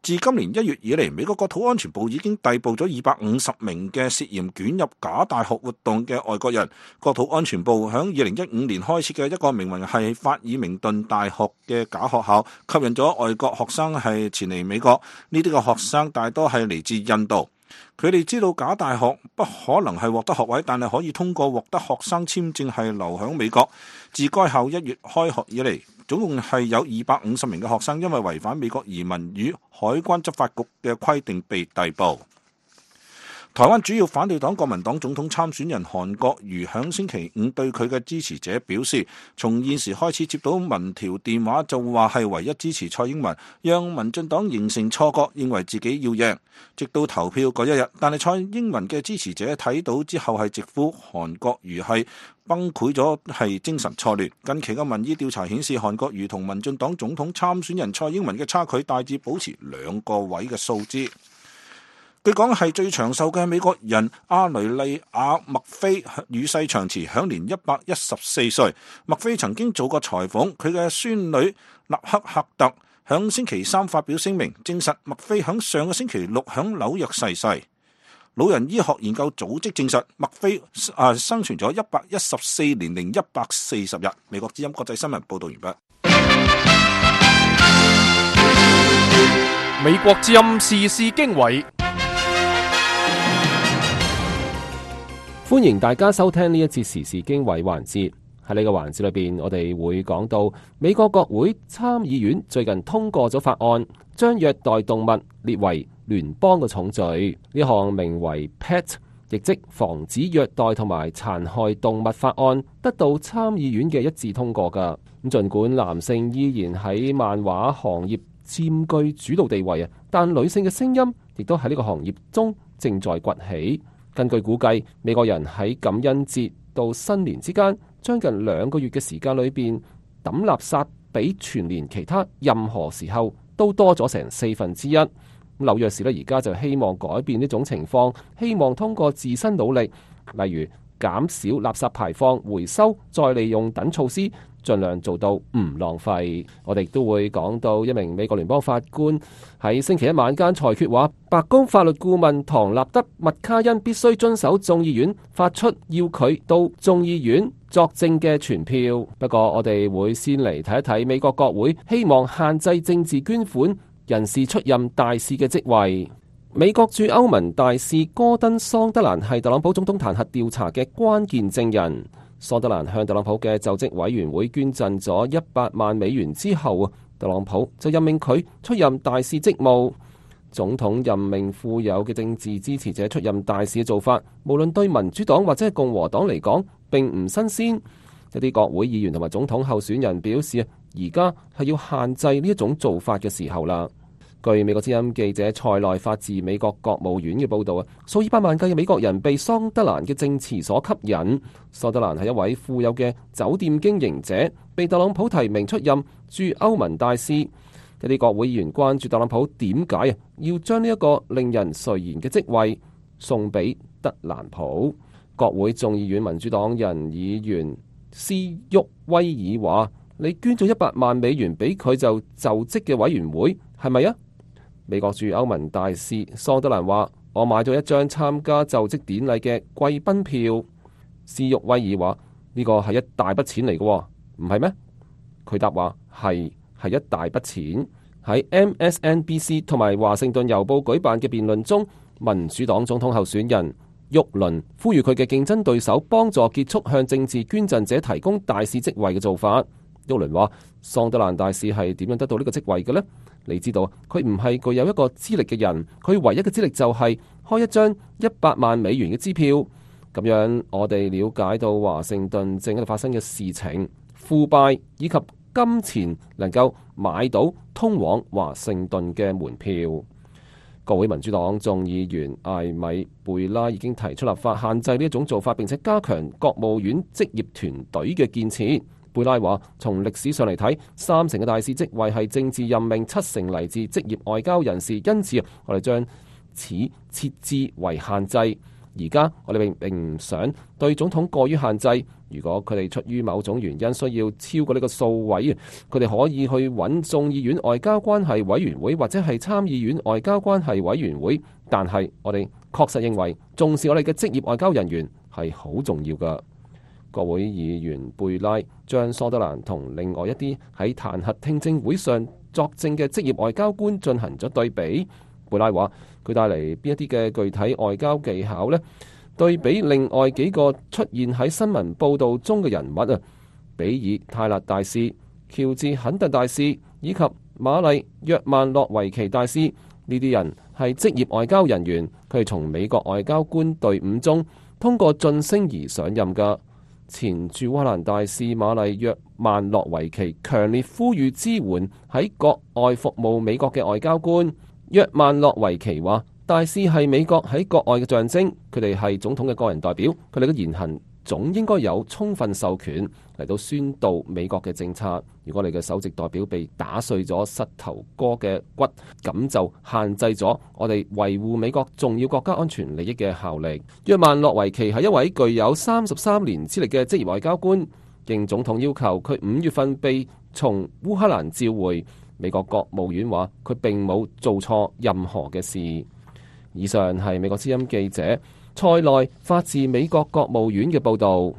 自今年一月以嚟，美國國土安全部已經逮捕咗二百五十名嘅涉嫌捲入假大學活動嘅外國人。國土安全部響二零一五年開設嘅一個名為係法爾明頓大學嘅假學校，吸引咗外國學生係前嚟美國。呢啲嘅學生大多係嚟自印度。佢哋知道假大學不可能係獲得學位，但係可以通過獲得學生簽證係留響美國。自該校一月開學以嚟，總共係有二百五十名嘅學生因為違反美國移民與海關執法局嘅規定被逮捕。台灣主要反對黨國民黨總統參選人韓國瑜響星期五對佢嘅支持者表示，從現時開始接到民調電話就話係唯一支持蔡英文，讓民進黨形成錯覺，認為自己要贏，直到投票嗰一日。但係蔡英文嘅支持者睇到之後係直呼韓國瑜係崩潰咗，係精神錯亂。近期嘅民意調查顯示，韓國瑜同民進黨總統參選人蔡英文嘅差距大致保持兩個位嘅數字。據講係最長壽嘅美國人阿雷利亞麥菲與世長辭，享年一百一十四歲。麥菲曾經做過裁縫，佢嘅孫女納克赫特響星期三發表聲明，證實麥菲響上個星期六響紐約逝世。老人醫學研究組織證實麥菲啊生存咗一百一十四年零一百四十日。美國之音國際新聞報道完畢。 美國之音時事經緯。 歡迎大家收聽呢一節時事經緯環節。喺呢個環節裏邊，我哋會講到美國國會參議院最近通過咗法案，將虐待動物列為聯邦嘅重罪。呢項名為 P E T， 亦即防止虐待同埋殘害動物法案，得到參議院嘅一致通過噶。咁盡管男性依然喺漫畫行業佔據主導地位啊，但女性嘅聲音亦都喺呢個行業中正在崛起。根據估計，美國人喺感恩節到新年之間，將近兩個月嘅時間裏邊，抌垃圾比全年其他任何時候都多咗成四分之一。紐約市呢而家就希望改變呢種情況，希望通過自身努力，例如減少垃圾排放、回收、再利用等措施，盡量做到唔浪費。我哋都會講到一名美國聯邦法官喺星期一晚間裁決話，白宮法律顧問唐納德麥卡恩必須遵守眾議院發出要佢到眾議院作證嘅傳票。不過我哋會先嚟睇一睇美國國會希望限制政治捐款人士出任大使嘅職位。美國駐歐盟大使戈登桑德蘭係特朗普總統彈劾調查嘅關鍵證人。桑德蘭向特朗普嘅就職委員會捐贈咗一百萬美元之後啊，特朗普就任命佢出任大使職務。總統任命富有嘅政治支持者出任大使嘅做法，無論對民主黨或者係共和黨嚟講，並唔新鮮。一啲國會議員同埋總統候選人表示啊，而家係要限制呢一種做法嘅時候啦。據美國之音記者塞內發自美國國務院嘅報道啊，數以百萬計嘅美國人被桑德蘭嘅證詞所吸引。桑德蘭係一位富有嘅酒店經營者，被特朗普提名出任駐歐盟大使。一啲國會議員關注特朗普點解啊要將呢一個令人垂涎嘅職位送俾特蘭普。國會眾議院民主黨人議員斯沃威爾話：你捐咗一百萬美元俾佢就就職嘅委員會係咪啊？美國駐歐盟大使桑德蘭話：我買咗一張參加就職典禮嘅貴賓票。斯沃威爾話：呢個係一大筆錢嚟嘅，唔係咩？佢答話係係一大筆錢。喺 M S N B C 同埋華盛頓郵報舉辦嘅辯論中，民主黨總統候選人沃倫呼籲佢嘅競爭對手幫助結束向政治捐贈者提供大使職位嘅做法。沃倫話：桑德蘭大使係點樣得到呢個職位嘅呢？你知道佢唔係具有一個資歷嘅人，佢唯一嘅資歷就係開一張一百萬美元嘅支票。咁樣我哋了解到華盛頓正喺度發生嘅事情，腐敗以及金錢能夠買到通往華盛頓嘅門票。國會民主黨眾議員艾米貝拉已經提出立法限制呢一種做法，並且加強國務院職業團隊嘅建設。貝拉話：從歷史上嚟睇，三成嘅大使職位係政治任命，七成嚟自職業外交人士，因此我哋將此設置為限制。 而家我哋並並唔想對總統過於限制。如果佢哋出於某種原因需要超過呢個數位，佢哋可以去揾眾議院外交關係委員會或者係參議院外交關係委員會。但係我哋確實認為重視我哋嘅職業外交人員係好重要㗎。國會議員貝拉將蘇德蘭同另外一啲喺彈劾聽證會上作證嘅職業外交官進行咗對比。貝拉話佢帶嚟邊一啲嘅具體外交技巧呢？對比另外幾個出現喺新聞報導中嘅人物啊，比爾泰勒大使、喬治肯特大使以及瑪麗約曼諾維奇大使，呢啲人係職業外交人員，佢係從美國外交官隊伍中通過晉升而上任嘅。前駐烏克蘭大使瑪麗約曼諾維奇強烈呼籲支援喺國外服務美國嘅外交官。約曼諾維奇話：大使係美國喺國外嘅象徵，佢哋係總統嘅個人代表，佢哋嘅言行總應該有充分授權嚟到宣導美國嘅政策。如果你嘅首席代表被打碎咗膝頭哥嘅骨，咁就限制咗我哋維護美國重要國家安全利益嘅效力。約曼諾維奇係一位具有三十三年資歷嘅職業外交官，應總統要求，佢五月份被從烏克蘭召回。美國國務院話佢並冇做錯任何嘅事。以上係美國之音記者塞內發自美國國務院嘅報導。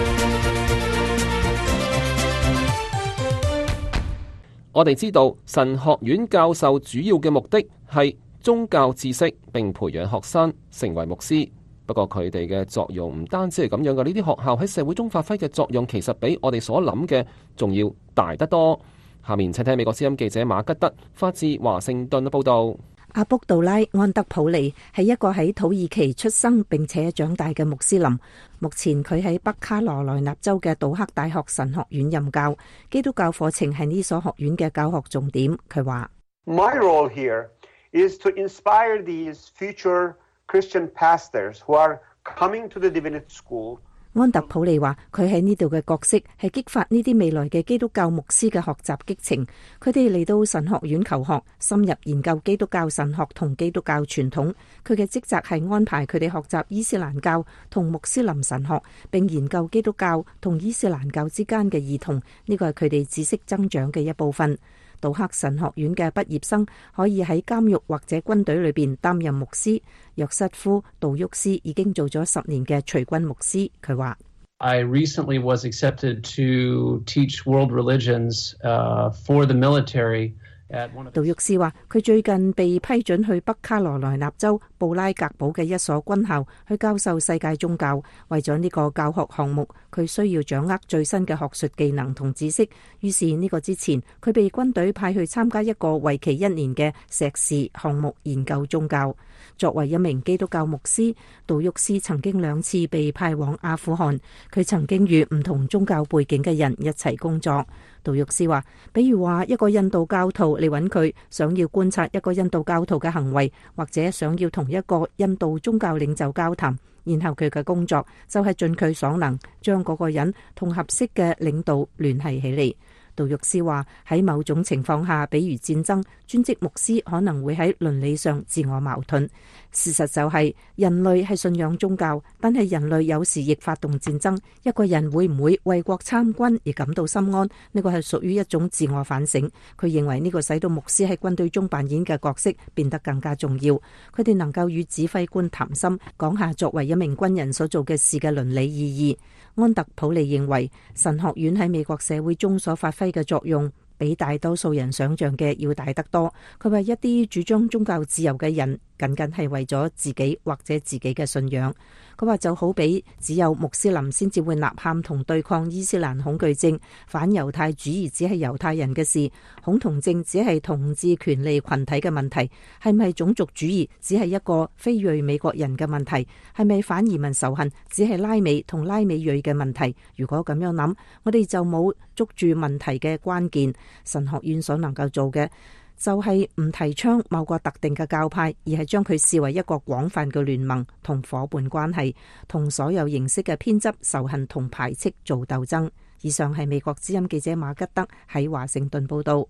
我哋知道神學院教授主要嘅目的係宗教知識並培養學生成為牧師。不過佢哋嘅作用唔單止係咁樣嘅，呢啲學校喺社會中發揮嘅作用其實比我哋所諗嘅仲要大得多。下面請聽美國之音記者馬吉德發自華盛頓嘅報導。 阿卜杜拉安德普利係一個喺土耳其出生並且長大嘅穆斯林。目前佢喺北卡羅來納州嘅杜克大學神學院任教，基督教課程係呢所學院嘅教學重點。佢話 ：My role here is to inspire these future Christian pastors who are coming to the Divinity School。 安特普利話：佢喺呢度嘅角色係激發呢啲未來嘅基督教牧師嘅學習激情。佢哋嚟到神學院求學，深入研究基督教神學同基督教傳統。佢嘅職責係安排佢哋學習伊斯蘭教同穆斯林神學，並研究基督教同伊斯蘭教之間嘅異同。呢個係佢哋知識增長嘅一部分。杜克神學院嘅畢業生可以喺監獄或者軍隊裏邊擔任牧師。約瑟夫杜沃斯已經做咗十年嘅隨軍牧師。佢話 ：I recently was accepted to teach world religions, uh, for the military. 杜沃斯話：佢最近被批准去北卡羅來納州布拉格堡嘅一所軍校去教授世界宗教。為咗呢個教學項目，佢需要掌握最新嘅學術技能同知識。於是呢個之前，佢被軍隊派去參加一個為期一年嘅碩士項目研究宗教。作為一名基督教牧師，杜沃斯曾經兩次被派往阿富汗。佢曾經與唔同宗教背景嘅人一齊工作。杜沃斯話，比如話一個印度教徒嚟揾佢，想要觀察一個印度教徒嘅行為，或者想要同一個印度宗教領袖交談，然後佢嘅工作就係盡佢所能將嗰個人同合適嘅領導聯繫起嚟。杜沃斯話，喺某種情況下，比如戰爭，專職牧師可能會喺倫理上自我矛盾。事實就係人類係信仰宗教，但係人類有時亦發動戰爭。一個人會唔會為國參軍而感到心安？呢個係屬於一種自我反省。佢認為呢個使到牧師喺軍隊中扮演嘅角色變得更加重要。佢哋能夠與指揮官談心，講下作為一名軍人所做嘅事嘅倫理意義。安特普利認為神學院喺美國社會中所發揮嘅作用比大多數人想象嘅要大得多。佢話一啲主張宗教自由嘅人僅僅係為咗自己或者自己嘅信仰。佢話就好比只有穆斯林先至會吶喊同對抗伊斯蘭恐懼症，反猶太主義只係猶太人嘅事，恐同症只係同志權利群體嘅問題，係咪種族主義只係一個非裔美國人嘅問題，係咪反移民仇恨只係拉美同拉美裔嘅問題。如果咁樣諗，我哋就冇捉住問題嘅關鍵。神學院所能夠做嘅就係唔提倡某個特定嘅教派，而係將佢視為一個廣泛嘅聯盟同夥伴關係，同所有形式嘅偏執、仇恨同排斥做鬥爭。以上係美國之音記者馬吉德喺華盛頓報道。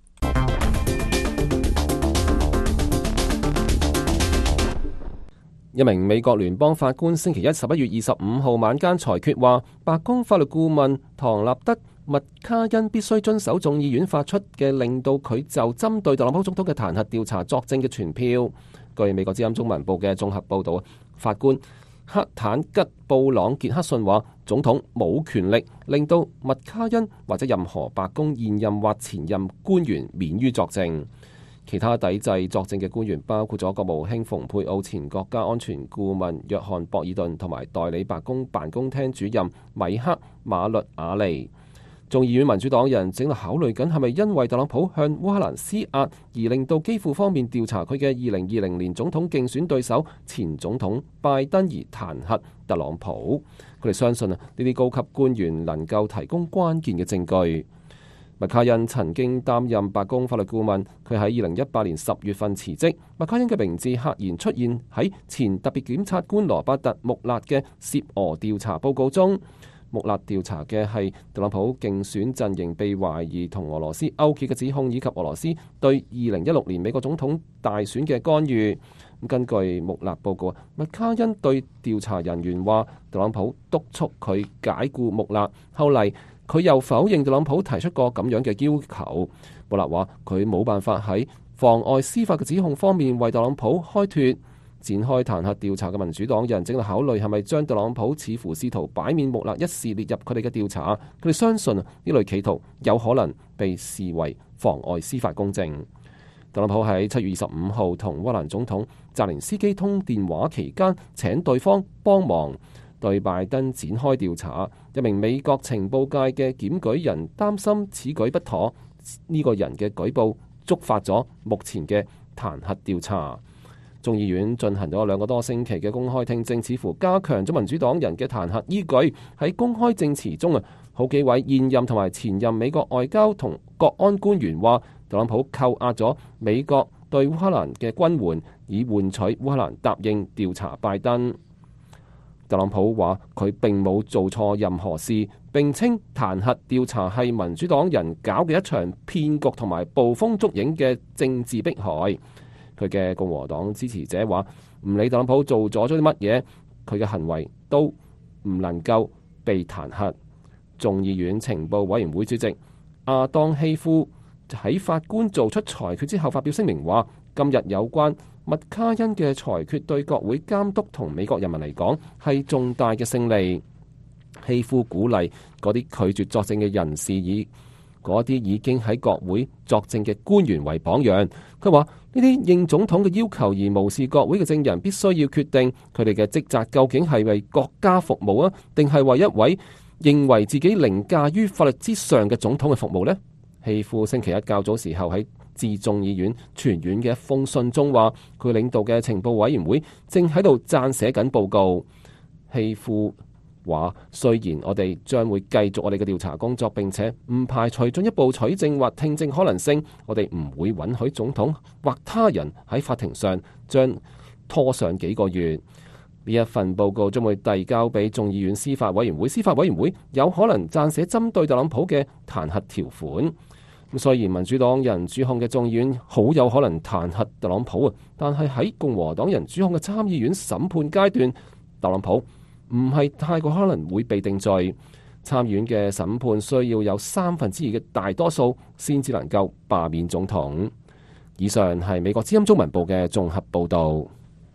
一名美國聯邦法官星期一十一月二十五號晚間裁決話，白宮法律顧問唐納德·麥卡恩必須遵守眾議院發出嘅令到佢就針對特朗普總統嘅彈劾調查作證嘅傳票。據美國之音中文報嘅綜合報導，法官克坦吉布朗傑克遜話，總統冇權力令到麥卡恩或者任何白宮現任或前任官員免於作證。其他抵制作證嘅官員包括咗國務卿蓬佩奧、前國家安全顧問約翰博爾頓同埋代理白宮辦公廳主任米克馬律亞尼。眾議院民主黨人正喺度考慮緊係咪因為特朗普向烏克蘭施壓而令到基輔方面調查佢嘅二零二零年總統競選對手前總統拜登而彈劾特朗普。佢哋相信啊，呢啲高級官員能夠提供關鍵嘅證據。麥卡恩曾經擔任白宮法律顧問，佢喺二零一八年十月份辭職。麥卡恩嘅名字赫然出現喺前特別檢察官羅伯特穆勒嘅涉俄調查報告中。穆勒調查嘅係特朗普競選陣營被懷疑同俄羅斯勾結嘅指控，以及俄羅斯對二零一六年美國總統大選嘅干預。根據穆勒報告，麥卡恩對調查人員話，特朗普督促佢解僱穆勒。後嚟佢又否認特朗普提出過咁樣嘅要求。穆勒話佢冇辦法喺妨礙司法嘅指控方面為特朗普開脫。展開彈劾調查嘅民主黨人正在考慮係咪將特朗普似乎試圖擺面穆勒一事列入佢哋嘅調查。佢哋相信呢類企圖有可能被視為妨礙司法公正。特朗普喺七月二十五號同烏克蘭總統澤連斯基通電話期間，請對方幫忙對拜登展開調查。一名美國情報界嘅檢舉人擔心此舉不妥，呢、這個人嘅舉報觸發咗目前嘅彈劾調查。眾議院進行咗兩個多星期嘅公開聽證，似乎加強咗民主黨人嘅彈劾依據。喺公開證詞中啊，好幾位現任同埋前任美國外交同國安官員話，特朗普扣押咗美國對烏克蘭嘅軍援，以換取烏克蘭答應調查拜登。特朗普話佢並冇做錯任何事，並稱彈劾調查係民主黨人搞嘅一場騙局同埋捕風捉影嘅政治迫害。佢嘅共和黨支持者話，唔理特朗普做咗咗啲乜嘢，佢嘅行為都唔能夠被彈劾。眾議院情報委員會主席亞當希夫喺法官做出裁決之後發表聲明話，今日有關麥卡恩嘅裁決對國會監督同美國人民嚟講係重大嘅勝利。希夫鼓勵嗰啲拒絕作證嘅人士以嗰啲已經喺國會作證嘅官員為榜樣。佢話呢啲應總統嘅要求而無視國會嘅證人必須要決定佢哋嘅職責究竟係為國家服務啊，定係為一位認為自己凌駕於法律之上嘅總統嘅服務呢？希夫星期一較早時候喺致眾議院全院嘅一封信中話，佢領導嘅情報委員會正喺度撰寫緊報告。希夫話，雖然我哋將會繼續我哋嘅調查工作，並且唔排除進一步取證或聽證可能性，我哋唔會允許總統或他人喺法庭上將拖上幾個月。呢一份報告將會遞交俾眾議院司法委員會，司法委員會有可能撰寫針對特朗普嘅彈劾條款。咁雖然民主黨人主控嘅眾議院好有可能彈劾特朗普啊，但係喺共和黨人主控嘅參議院審判階段，特朗普唔係太過可能會被定罪。參議院嘅審判需要有三分之二嘅大多數先至能夠罷免總統。以上係美國之音中文部嘅綜合報導。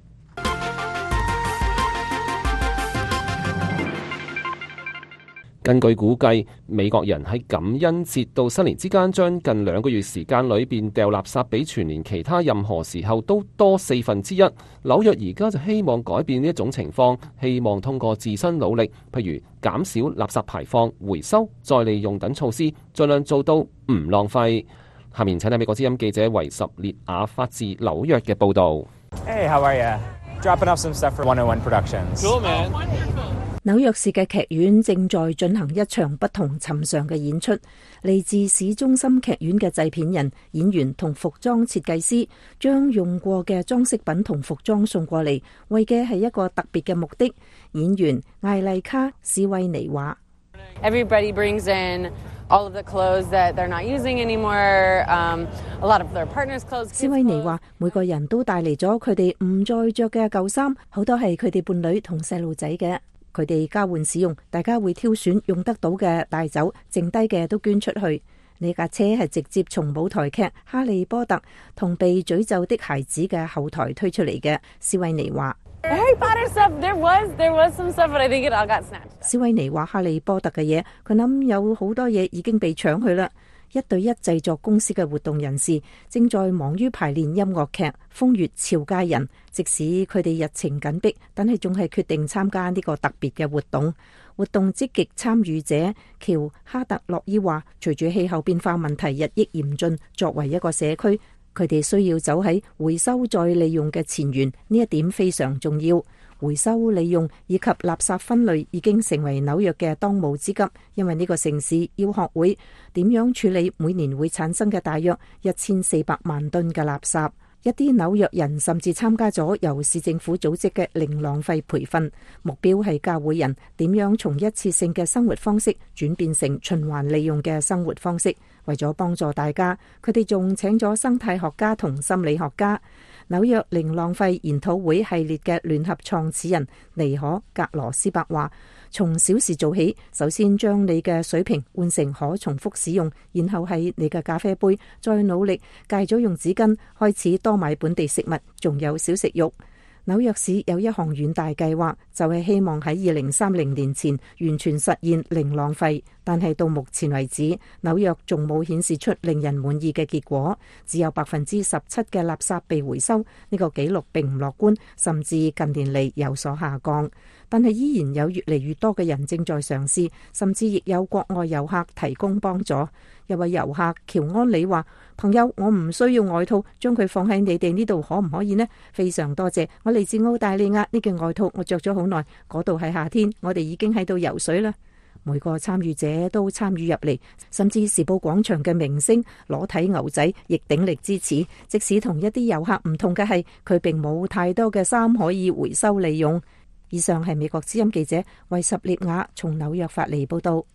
根據估計，美國人喺感恩節到新年之間，將近兩個月時間裏邊掉垃圾比全年其他任何時候都多四分之一。紐約而家就希望改變呢一種情況，希望通過自身努力，譬如減少垃圾排放、回收、再利用等措施，盡量做到唔浪費。下面請睇美國之音記者維什列亞發自紐約嘅報導。 Hey, how are you? Dropping off some stuff for one oh one Productions. Cool, man. 紐約市嘅劇院正在進行一場不同尋常嘅演出，嚟自市中心劇院嘅製片人、演員同服裝設計師將用過嘅裝飾品同服裝送過嚟，為嘅係一個特別嘅目的。演員艾麗卡史威尼話： Everybody brings in All of the clothes that they're not using anymore, um, a lot of their partners' clothes. 斯威尼話：每個人都帶嚟咗佢哋唔再着嘅舊衫，好多係佢哋伴侶同細路仔嘅。佢哋交換使用，大家會挑選用得到嘅帶走，剩低嘅都捐出去。呢架車係直接從舞台劇《哈利波特》同被詛咒的孩子嘅後台推出嚟嘅。斯威尼話。 Harry Potter stuff, there was, there was some stuff, but I think it all got snatched. 斯威尼話：哈利波特嘅嘢，佢諗有好多嘢已經被搶去啦。一對一製作公司嘅活動人士正在忙於排練音樂劇《風月俏佳人》，即使佢哋日程緊迫，但係仲係決定參加呢個特別嘅活動。活動積極參與者喬哈特洛伊話：隨住氣候變化問題日益嚴峻，作為一個社區，佢哋需要走喺回收再利用嘅前沿，呢一點非常重要。回收利用以及垃圾分類已經成為紐約嘅當務之急，因為呢個城市要學會點樣處理每年會產生嘅大約一千四百萬噸嘅垃圾。一啲紐約人甚至參加咗由市政府組織嘅零浪費培訓，目標係教會人點樣從一次性嘅生活方式轉變成循環利用嘅生活方式。為咗幫助大家，佢哋仲請咗生態學家同心理學家。紐約零浪費研討會系列嘅聯合創始人尼可格羅斯伯話：從小事做起，首先將你嘅水瓶換成可重複使用，然後係你嘅咖啡杯，再努力戒咗用紙巾，開始多買本地食物，仲有少食肉。紐約市有一項遠大計劃，就係希望喺二零三零年前完全實現零浪費，但係到目前為止，紐約仲冇顯示出令人滿意嘅結果，只有百分之十七嘅垃圾被回收，呢個紀錄並唔樂觀，甚至近年嚟有所下降。但係依然有越嚟越多嘅人正在嘗試，甚至亦有國外遊客提供幫助。有位遊客喬安里話：朋友，我唔需要外套，將佢放喺你哋呢度可唔可以呢？非常多謝，我嚟自澳大利亞，呢件外套我着咗好耐，嗰度係夏天，我哋已經喺度游水啦。每個參與者都參與入嚟，甚至時報廣場嘅明星裸體牛仔亦鼎力支持。即使同一啲遊客唔同嘅係，佢並冇太多嘅衫可以回收利用。以上係美國之音記者維什列亞從紐約發嚟報道。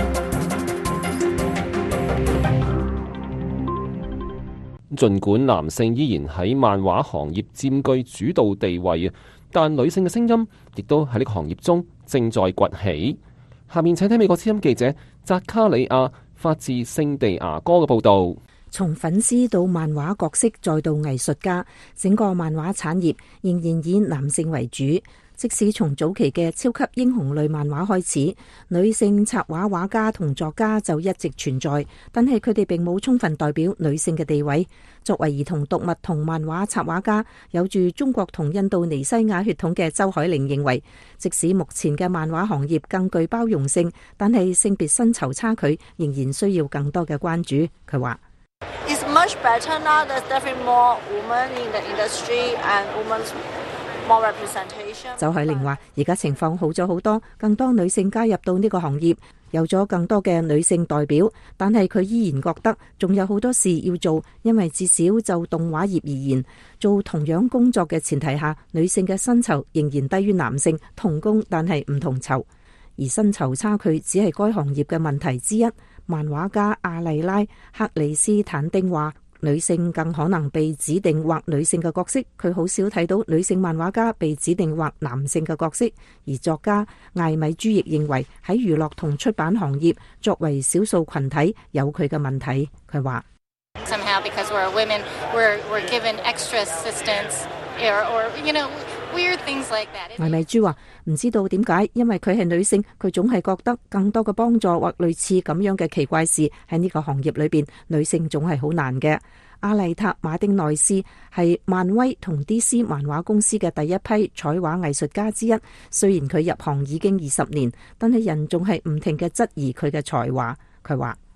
儘管男性依然喺漫畫行業佔據主導地位啊，但女性嘅聲音亦都喺呢個行業中正在崛起。下面請聽美國之音記者扎卡里亞發自聖地牙哥嘅報導。 從粉絲到漫畫角色，再到藝術家，整個漫畫產業仍然以男性為主。即使從早期嘅超級英雄類漫畫開始，女性插畫畫家同作家就一直存在，但係佢哋並冇充分代表女性嘅地位。作為兒童讀物同漫畫插畫家，有住中國同印度尼西亞血統嘅周海玲認為，即使目前嘅漫畫行業更具包容性，但係性別薪酬差距仍然需要更多嘅關注。佢話 ：It's much better now. There's definitely more women in the industry and women's周海玲話：而家情況好咗好多，更多女性加入到呢個行業，有咗更多嘅女性代表。但係佢依然覺得仲有好多事要做，因為至少就動畫業而言，做同樣工作嘅前提下，女性嘅薪酬仍然低於男性，同工但係唔同酬。而薪酬差距只係該行業嘅問題之一。漫畫家阿麗拉克里斯坦丁話：女性更可能被指定畫女性嘅角色，佢好少睇到女性漫畫家被指定畫男性嘅角色。而作家艾米朱亦認為喺娛樂同出版行業，作為少數群體有佢嘅問題。佢話 ：Somehow because we're women, we're we're given extra assistance, or or you know weird things like that。 艾米朱話唔知道點解，因為佢係女性，佢總係覺得更多嘅幫助或類似咁樣嘅奇怪事喺呢個行業裏邊，女性總係好難嘅。阿麗塔馬丁內斯係漫威同 D C 漫畫公司嘅第一批彩畫藝術家之一。雖然佢入行已經二十年，但係人仲係唔停嘅質疑佢嘅才華。佢話：I don't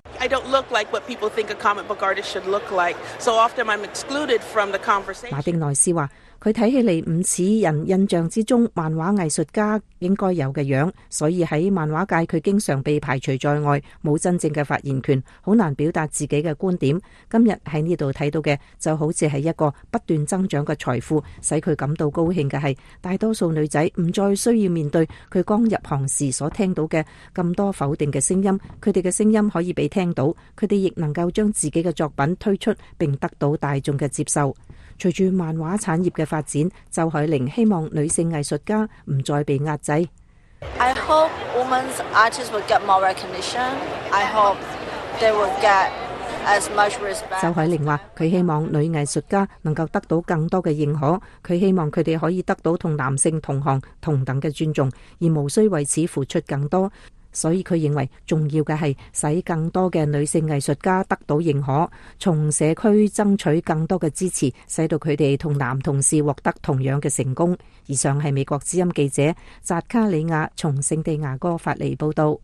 look like what people think a comic book artist should look like. So often I'm excluded from the conversation. 馬丁內斯話：佢睇起嚟唔似人印象之中漫畫藝術家應該有嘅樣，所以喺漫畫界佢經常被排除在外，冇真正嘅發言權，好難表達自己嘅觀點。今日喺呢度睇到嘅就好似係一個不斷增長嘅財富，使佢感到高興嘅係，大多數女仔唔再需要面對佢剛入行時所聽到嘅咁多否定嘅聲音，佢哋嘅聲音可以被聽到，佢哋亦能夠將自己嘅作品推出並得到大眾嘅接受。隨住漫畫產業嘅發展，周海玲希望女性藝術家唔再被壓制。 I hope women's artists will get more recognition. I hope they will get as much respect. 周海玲話：佢希望女藝術家能夠得到更多嘅認可，佢希望佢哋可以得到同男性同行同等嘅尊重，而無需為此付出更多。所以佢認為重要嘅係使更多嘅女性藝術家得到認可，從社區爭取更多嘅支持，使到佢哋同男同事獲得同樣嘅成功。以上係美國之音記者扎卡里亞從聖地牙哥發嚟報道。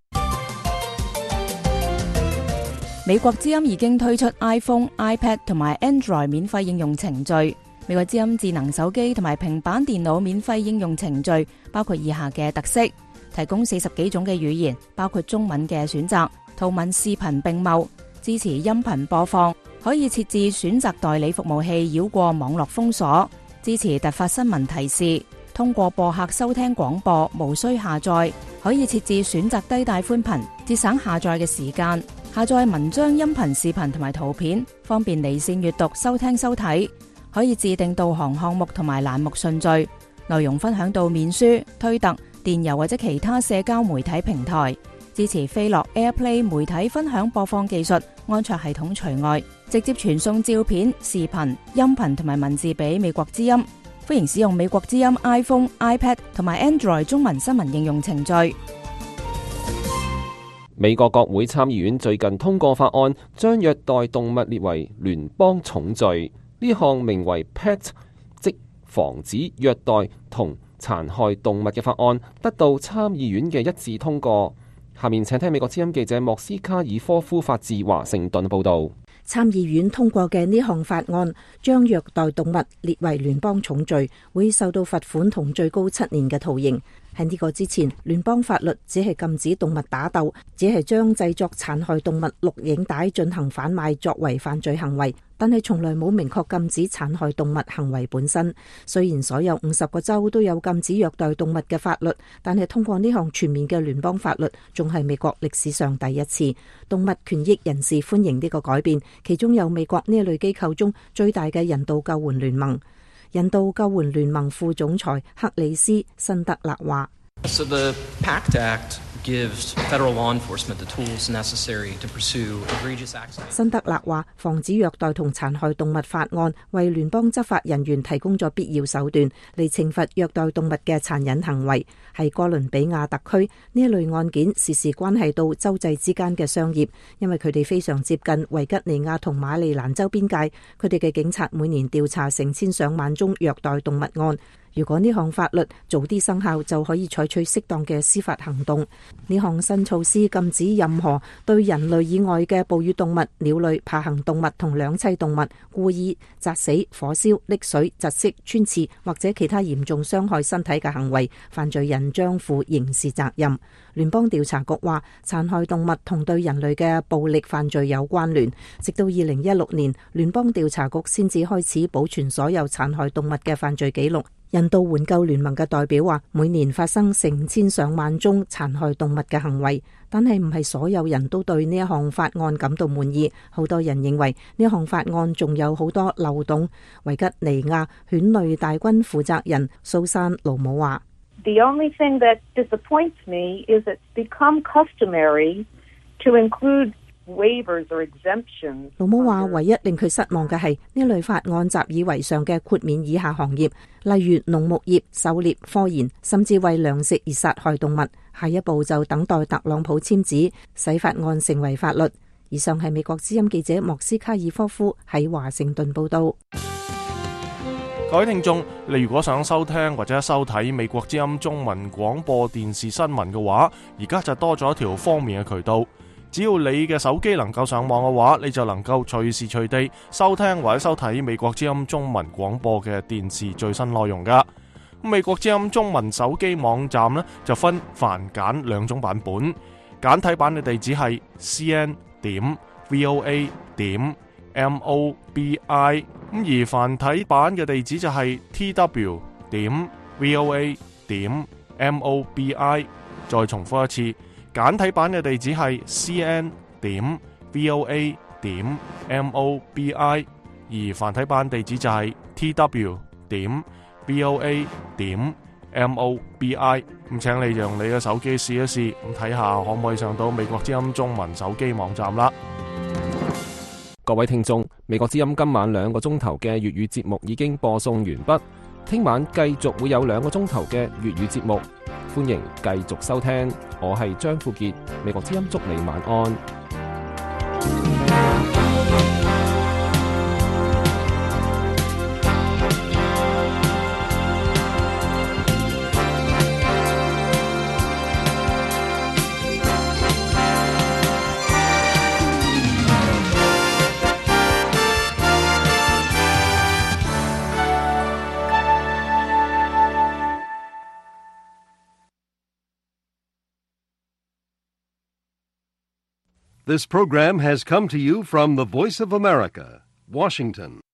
美國之音已經推出 iPhone、iPad 同埋 Android 免費應用程序。美國之音智能手機同埋平板電腦免費應用程序包括以下嘅特色：提供四十幾種嘅語言，包括中文嘅選擇，圖文視頻並茂，支持音頻播放，可以設置選擇代理服務器繞過網絡封鎖，支持突發新聞提示，通過播客收聽廣播，無需下載，可以設置選擇低帶寬頻，節省下載嘅時間，下載文章、音頻、視頻同埋圖片，方便離線閱讀、收聽收睇，可以自定導航項目同埋欄目順序，內容分享到面書、推特、電郵或者其他社交媒體平台，支持飛樂 AirPlay 媒體分享播放技術，安卓系統除外，直接傳送照片、視頻、音頻同埋文字俾美國之音。歡迎使用美國之音 iPhone、iPad 同埋 Android 中文新聞應用程序。 美國國會參議院最近通過法案，將虐待動物列為聯邦重罪。呢項名為 P E T， 即防止虐待同殘害動物嘅法案得到參議院嘅一致通過。下面請聽美國之音記者莫斯卡爾科夫發自華盛頓報道。 參議院通過嘅呢項法案將虐待動物列為聯邦重罪，會受到罰款同最高七年嘅徒刑。喺呢個之前，聯邦法律只係禁止動物打鬥，只係將製作殘害動物錄影帶進行販賣作為犯罪行為，但係從來冇明確禁止殘害動物行為本身。雖然所有五十個州都有禁止虐待動物嘅法律，但係通過呢項全面嘅聯邦法律，仲係美國歷史上第一次。動物權益人士歡迎呢個改變，其中有美國呢一類機構中最大嘅人道救援聯盟。人道救援聯盟副總裁克里斯辛德勒話 ：So the PACT Act gives federal law enforcement the tools necessary to pursue egregious acts. 辛德勒話：防止虐待同殘害動物法案為聯邦執法人員提供咗必要手段嚟懲罰虐待動物嘅殘忍行為。喺哥倫比亞特區，呢一類案件時時關係到州際之間嘅商業，因為佢哋非常接近維吉尼亞同馬里蘭州邊界。佢哋嘅警察每年調查成千上萬宗虐待動物案。如果呢項法律早啲生效，就可以採取適當嘅司法行動。呢項新措施禁止任何對人類以外嘅哺乳動物、鳥類、爬行動物同兩棲動物故意砸死、火燒、溺水、窒息、穿刺或者其他嚴重傷害身體嘅行為，犯罪人將負刑事責任。聯邦調查局話，殘害動物同對人類嘅暴力犯罪有關聯。直到二零一六年，聯邦調查局先至開始保存所有殘害動物嘅犯罪記錄。人道援救聯盟嘅代表話，每年發生成千上萬宗殘害動物嘅行為，但係唔係所有人都對呢一項法案感到滿意。好多人認為呢項法案仲有好多漏洞。維吉尼亞犬類大軍負責人蘇珊盧姆話 ：The only thing that disappoints me is it's become customary to include waivers or exemptions. 盧姆話：唯一令佢失望嘅係呢類法案習以為常嘅豁免以下行業，例如農牧業、狩獵、科研，甚至為糧食而殺害動物。下一步就等待特朗普簽字，使法案成為法律。以上係美國之音記者莫斯卡爾科夫喺華盛頓報道。 各位聽眾，你如果想收聽或者收睇美國之音中文廣播電視新聞嘅話，而家就多咗一條方便嘅渠道。 只要你嘅手機能夠上網嘅話，你就能夠隨時隨地收聽或者收睇美國之音中文廣播嘅電視最新內容噶。美國之音中文手機網站呢，就分繁簡兩種版本，簡體版嘅地址係 c n 點 v o a 點 m o b i， 咁而繁體版嘅地址就係 t w 點 v o a 點 m o b i。 再重複一次，簡體版嘅地址係 c n 點 v o a 點 m o b i， 而繁體版地址就係 t w 點 v o a 點 m o b i。 咁請你用你嘅手機試一試，咁睇下可唔可以上到美國之音中文手機網站啦。 各位聽眾，美國之音今晚兩個鐘頭嘅粵語節目已經播送完畢，聽晚繼續會有兩個鐘頭嘅粵語節目，歡迎繼續收聽。我係張富傑，美國之音祝你晚安。 This program has come to you from the Voice of America, Washington.